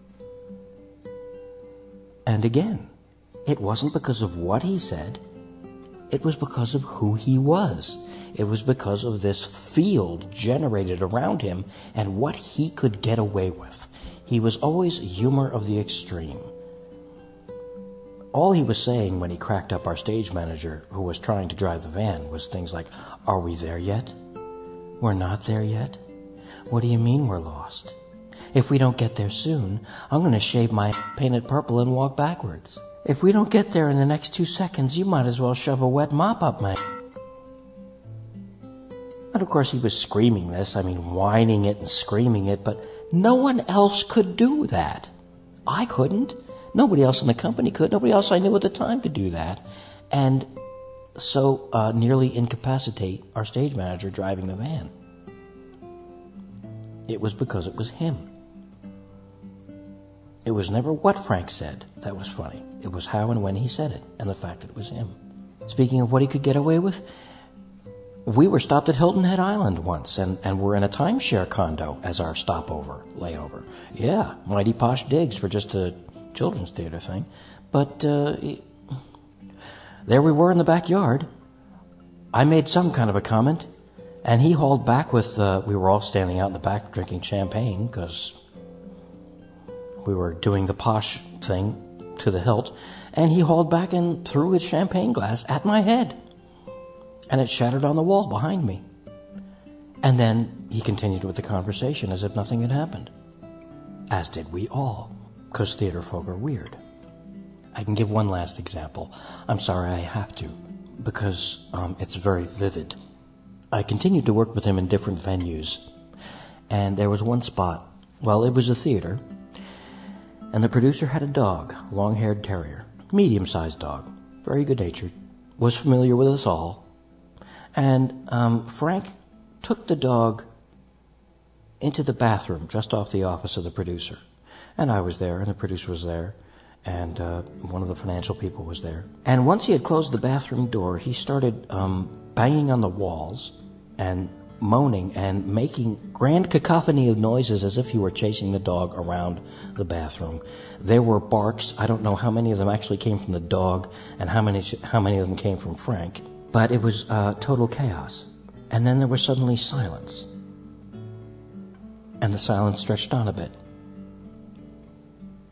And again, it wasn't because of what he said, it was because of who he was. It was because of this field generated around him and what he could get away with. He was always humor of the extreme. All he was saying when he cracked up our stage manager, who was trying to drive the van, was things like, are we there yet? We're not there yet? What do you mean we're lost? If we don't get there soon, I'm going to shave my paint it purple and walk backwards. If we don't get there in the next two seconds, you might as well shove a wet mop up my... And of course he was screaming this, I mean whining it and screaming it, but no one else could do that. I couldn't. Nobody else in the company could. Nobody else I knew at the time could do that. And so uh, nearly incapacitate our stage manager driving the van. It was because it was him. It was never what Frank said that was funny. It was how and when he said it, and the fact that it was him. Speaking of what he could get away with, we were stopped at Hilton Head Island once, and, and we're in a timeshare condo as our stopover, layover. Yeah, mighty posh digs for just a children's theater thing. But uh, there we were in the backyard. I made some kind of a comment, and he hauled back with, uh, we were all standing out in the back drinking champagne, because we were doing the posh thing to the hilt, and he hauled back and threw his champagne glass at my head. And it shattered on the wall behind me. And then he continued with the conversation as if nothing had happened. As did we all, because theater folk are weird. I can give one last example. I'm sorry I have to, because um, it's very vivid. I continued to work with him in different venues. And there was one spot, well, it was a theater, and the producer had a dog, long-haired terrier, medium-sized dog, very good-natured, was familiar with us all. And um, Frank took the dog into the bathroom just off the office of the producer. And I was there, and the producer was there, and uh, one of the financial people was there. And once he had closed the bathroom door, he started um, banging on the walls and moaning and making grand cacophony of noises as if he were chasing the dog around the bathroom. There were barks. I don't know how many of them actually came from the dog and how many how many of them came from Frank. But it was uh, total chaos. And then there was suddenly silence. And the silence stretched on a bit.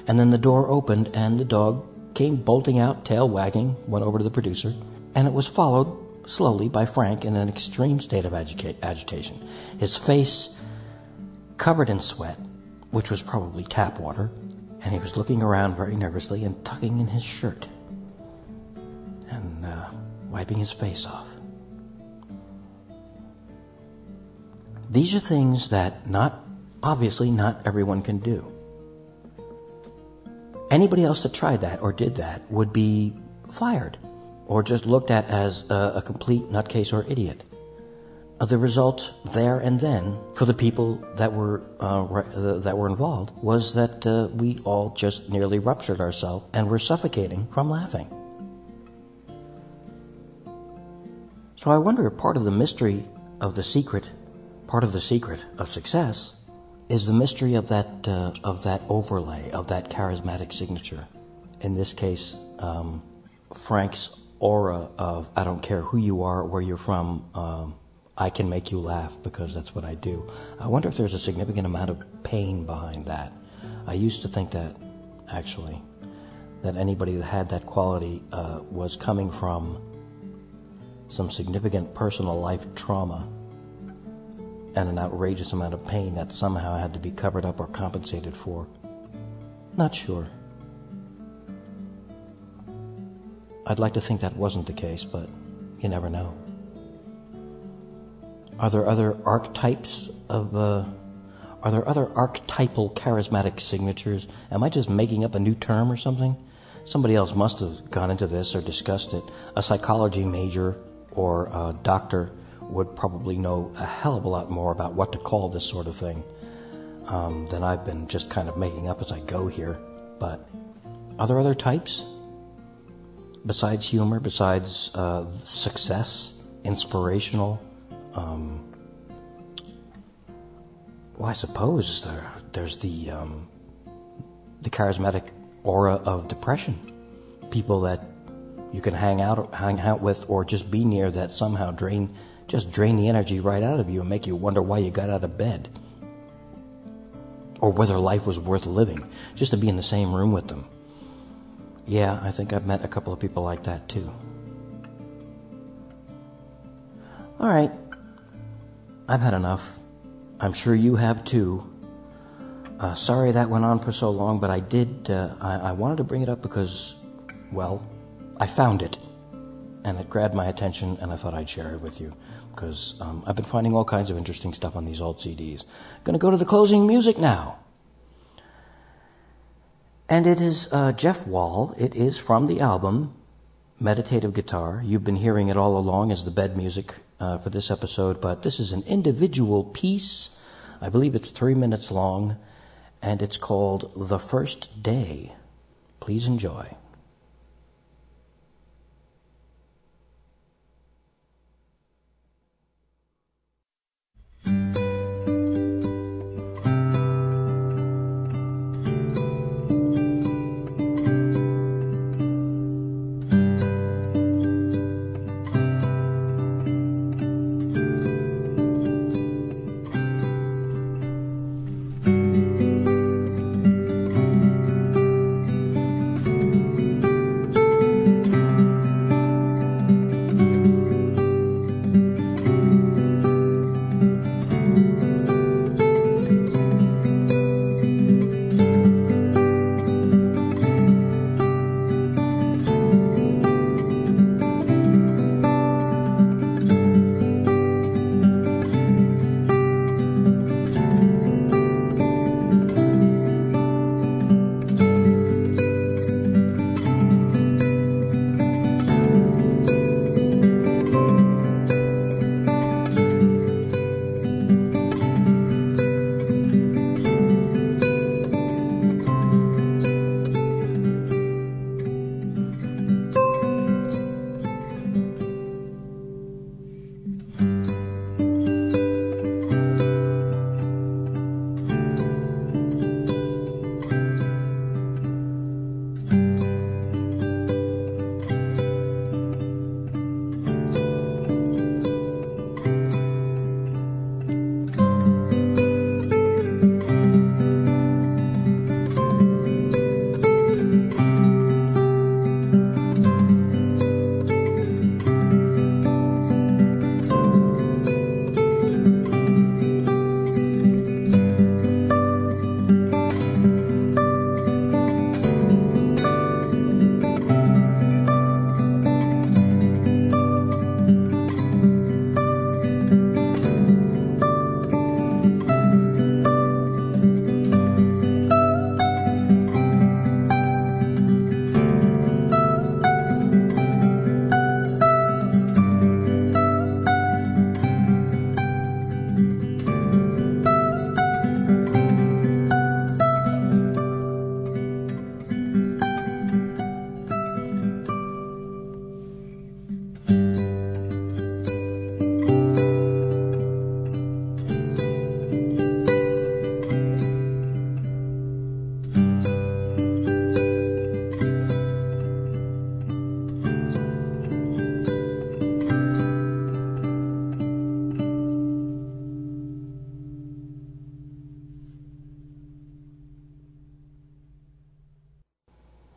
And then the door opened, and the dog came bolting out, tail wagging, went over to the producer, and it was followed slowly by Frank in an extreme state of agita- agitation. His face covered in sweat, which was probably tap water, and he was looking around very nervously and tugging in his shirt and uh, wiping his face off. These are things that not, obviously not everyone can do. Anybody else that tried that or did that would be fired or just looked at as a, a complete nutcase or idiot. Uh, the result there and then for the people that were uh, re- uh, that were involved was that uh, we all just nearly ruptured ourselves and were suffocating from laughing. So I wonder if part of the mystery of the secret, part of the secret of success, is the mystery of that uh, of that overlay, of that charismatic signature. In this case, um, Frank's aura of I don't care who you are, where you're from, um, I can make you laugh because that's what I do. I wonder if there's a significant amount of pain behind that. I used to think that, actually, that anybody that had that quality uh, was coming from some significant personal life trauma and an outrageous amount of pain that somehow had to be covered up or compensated for. Not sure. I'd like to think that wasn't the case, but you never know. Are there other archetypes of, uh, are there other archetypal charismatic signatures? Am I just making up a new term or something? Somebody else must have gone into this or discussed it. A psychology major or a doctor would probably know a hell of a lot more about what to call this sort of thing um, than I've been just kind of making up as I go here. But are there other types? Besides humor, besides uh, success, inspirational, um, well, I suppose there, there's the um, the charismatic aura of depression. People that you can hang out hang out with or just be near that somehow drain just drain the energy right out of you and make you wonder why you got out of bed. Or whether life was worth living, just to be in the same room with them. Yeah, I think I've met a couple of people like that too. All right. I've had enough. I'm sure you have too. Uh, sorry that went on for so long, but I did, uh, I, I wanted to bring it up because, well, I found it. And it grabbed my attention, and I thought I'd share it with you. Because um, I've been finding all kinds of interesting stuff on these old C Ds. Gonna go to the closing music now. And it is uh, Jeff Wall. It is from the album Meditative Guitar. You've been hearing it all along as the bed music uh, for this episode, but this is an individual piece. I believe it's three minutes long, and it's called The First Day. Please enjoy.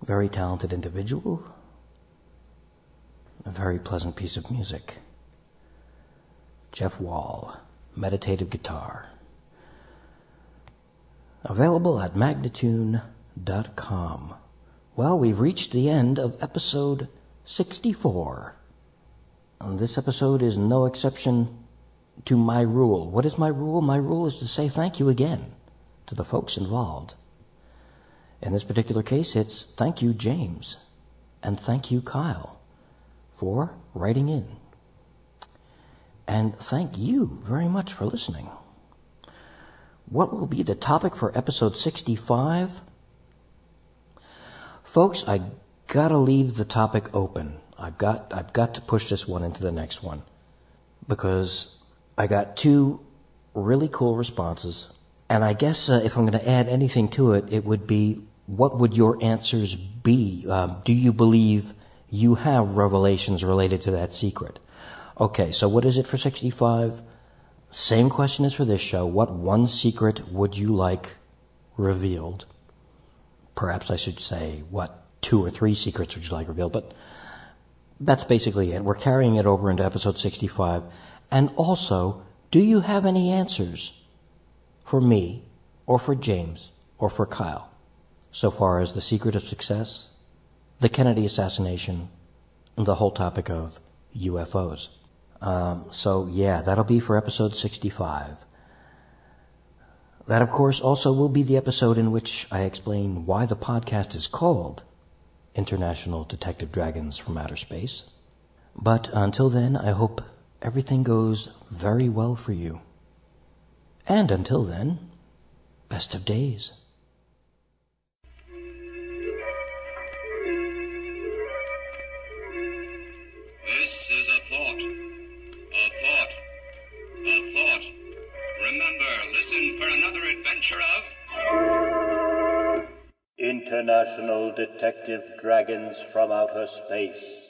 very talented individual, a very pleasant piece of music. Jeff Wall, Meditative Guitar. Available at magnatune dot com. Well, we've reached the end of episode sixty-four. And this episode is no exception to my rule. What is my rule? My rule is to say thank you again to the folks involved. In this particular case, it's thank you, James, and thank you, Kyle, for writing in. And thank you very much for listening. What will be the topic for episode sixty-five? Folks, I gotta leave the topic open. I've got, I've got to push this one into the next one because I got two really cool responses. And I guess uh, if I'm going to add anything to it, it would be, what would your answers be? Um, do you believe you have revelations related to that secret? Okay, so what is it for sixty-five? Same question as for this show. What one secret would you like revealed? Perhaps I should say, what two or three secrets would you like revealed? But that's basically it. We're carrying it over into episode sixty-five. And also, do you have any answers for me, or for James, or for Kyle, so far as the secret of success, the Kennedy assassination, and the whole topic of U F Os? Um, so, yeah, that'll be for episode sixty-five. That, of course, also will be the episode in which I explain why the podcast is called International Detective Dragons from Outer Space. But until then, I hope everything goes very well for you. And until then, best of days. This is a thought. A thought. A thought. Remember, listen for another adventure of International Detective Dragons from Outer Space.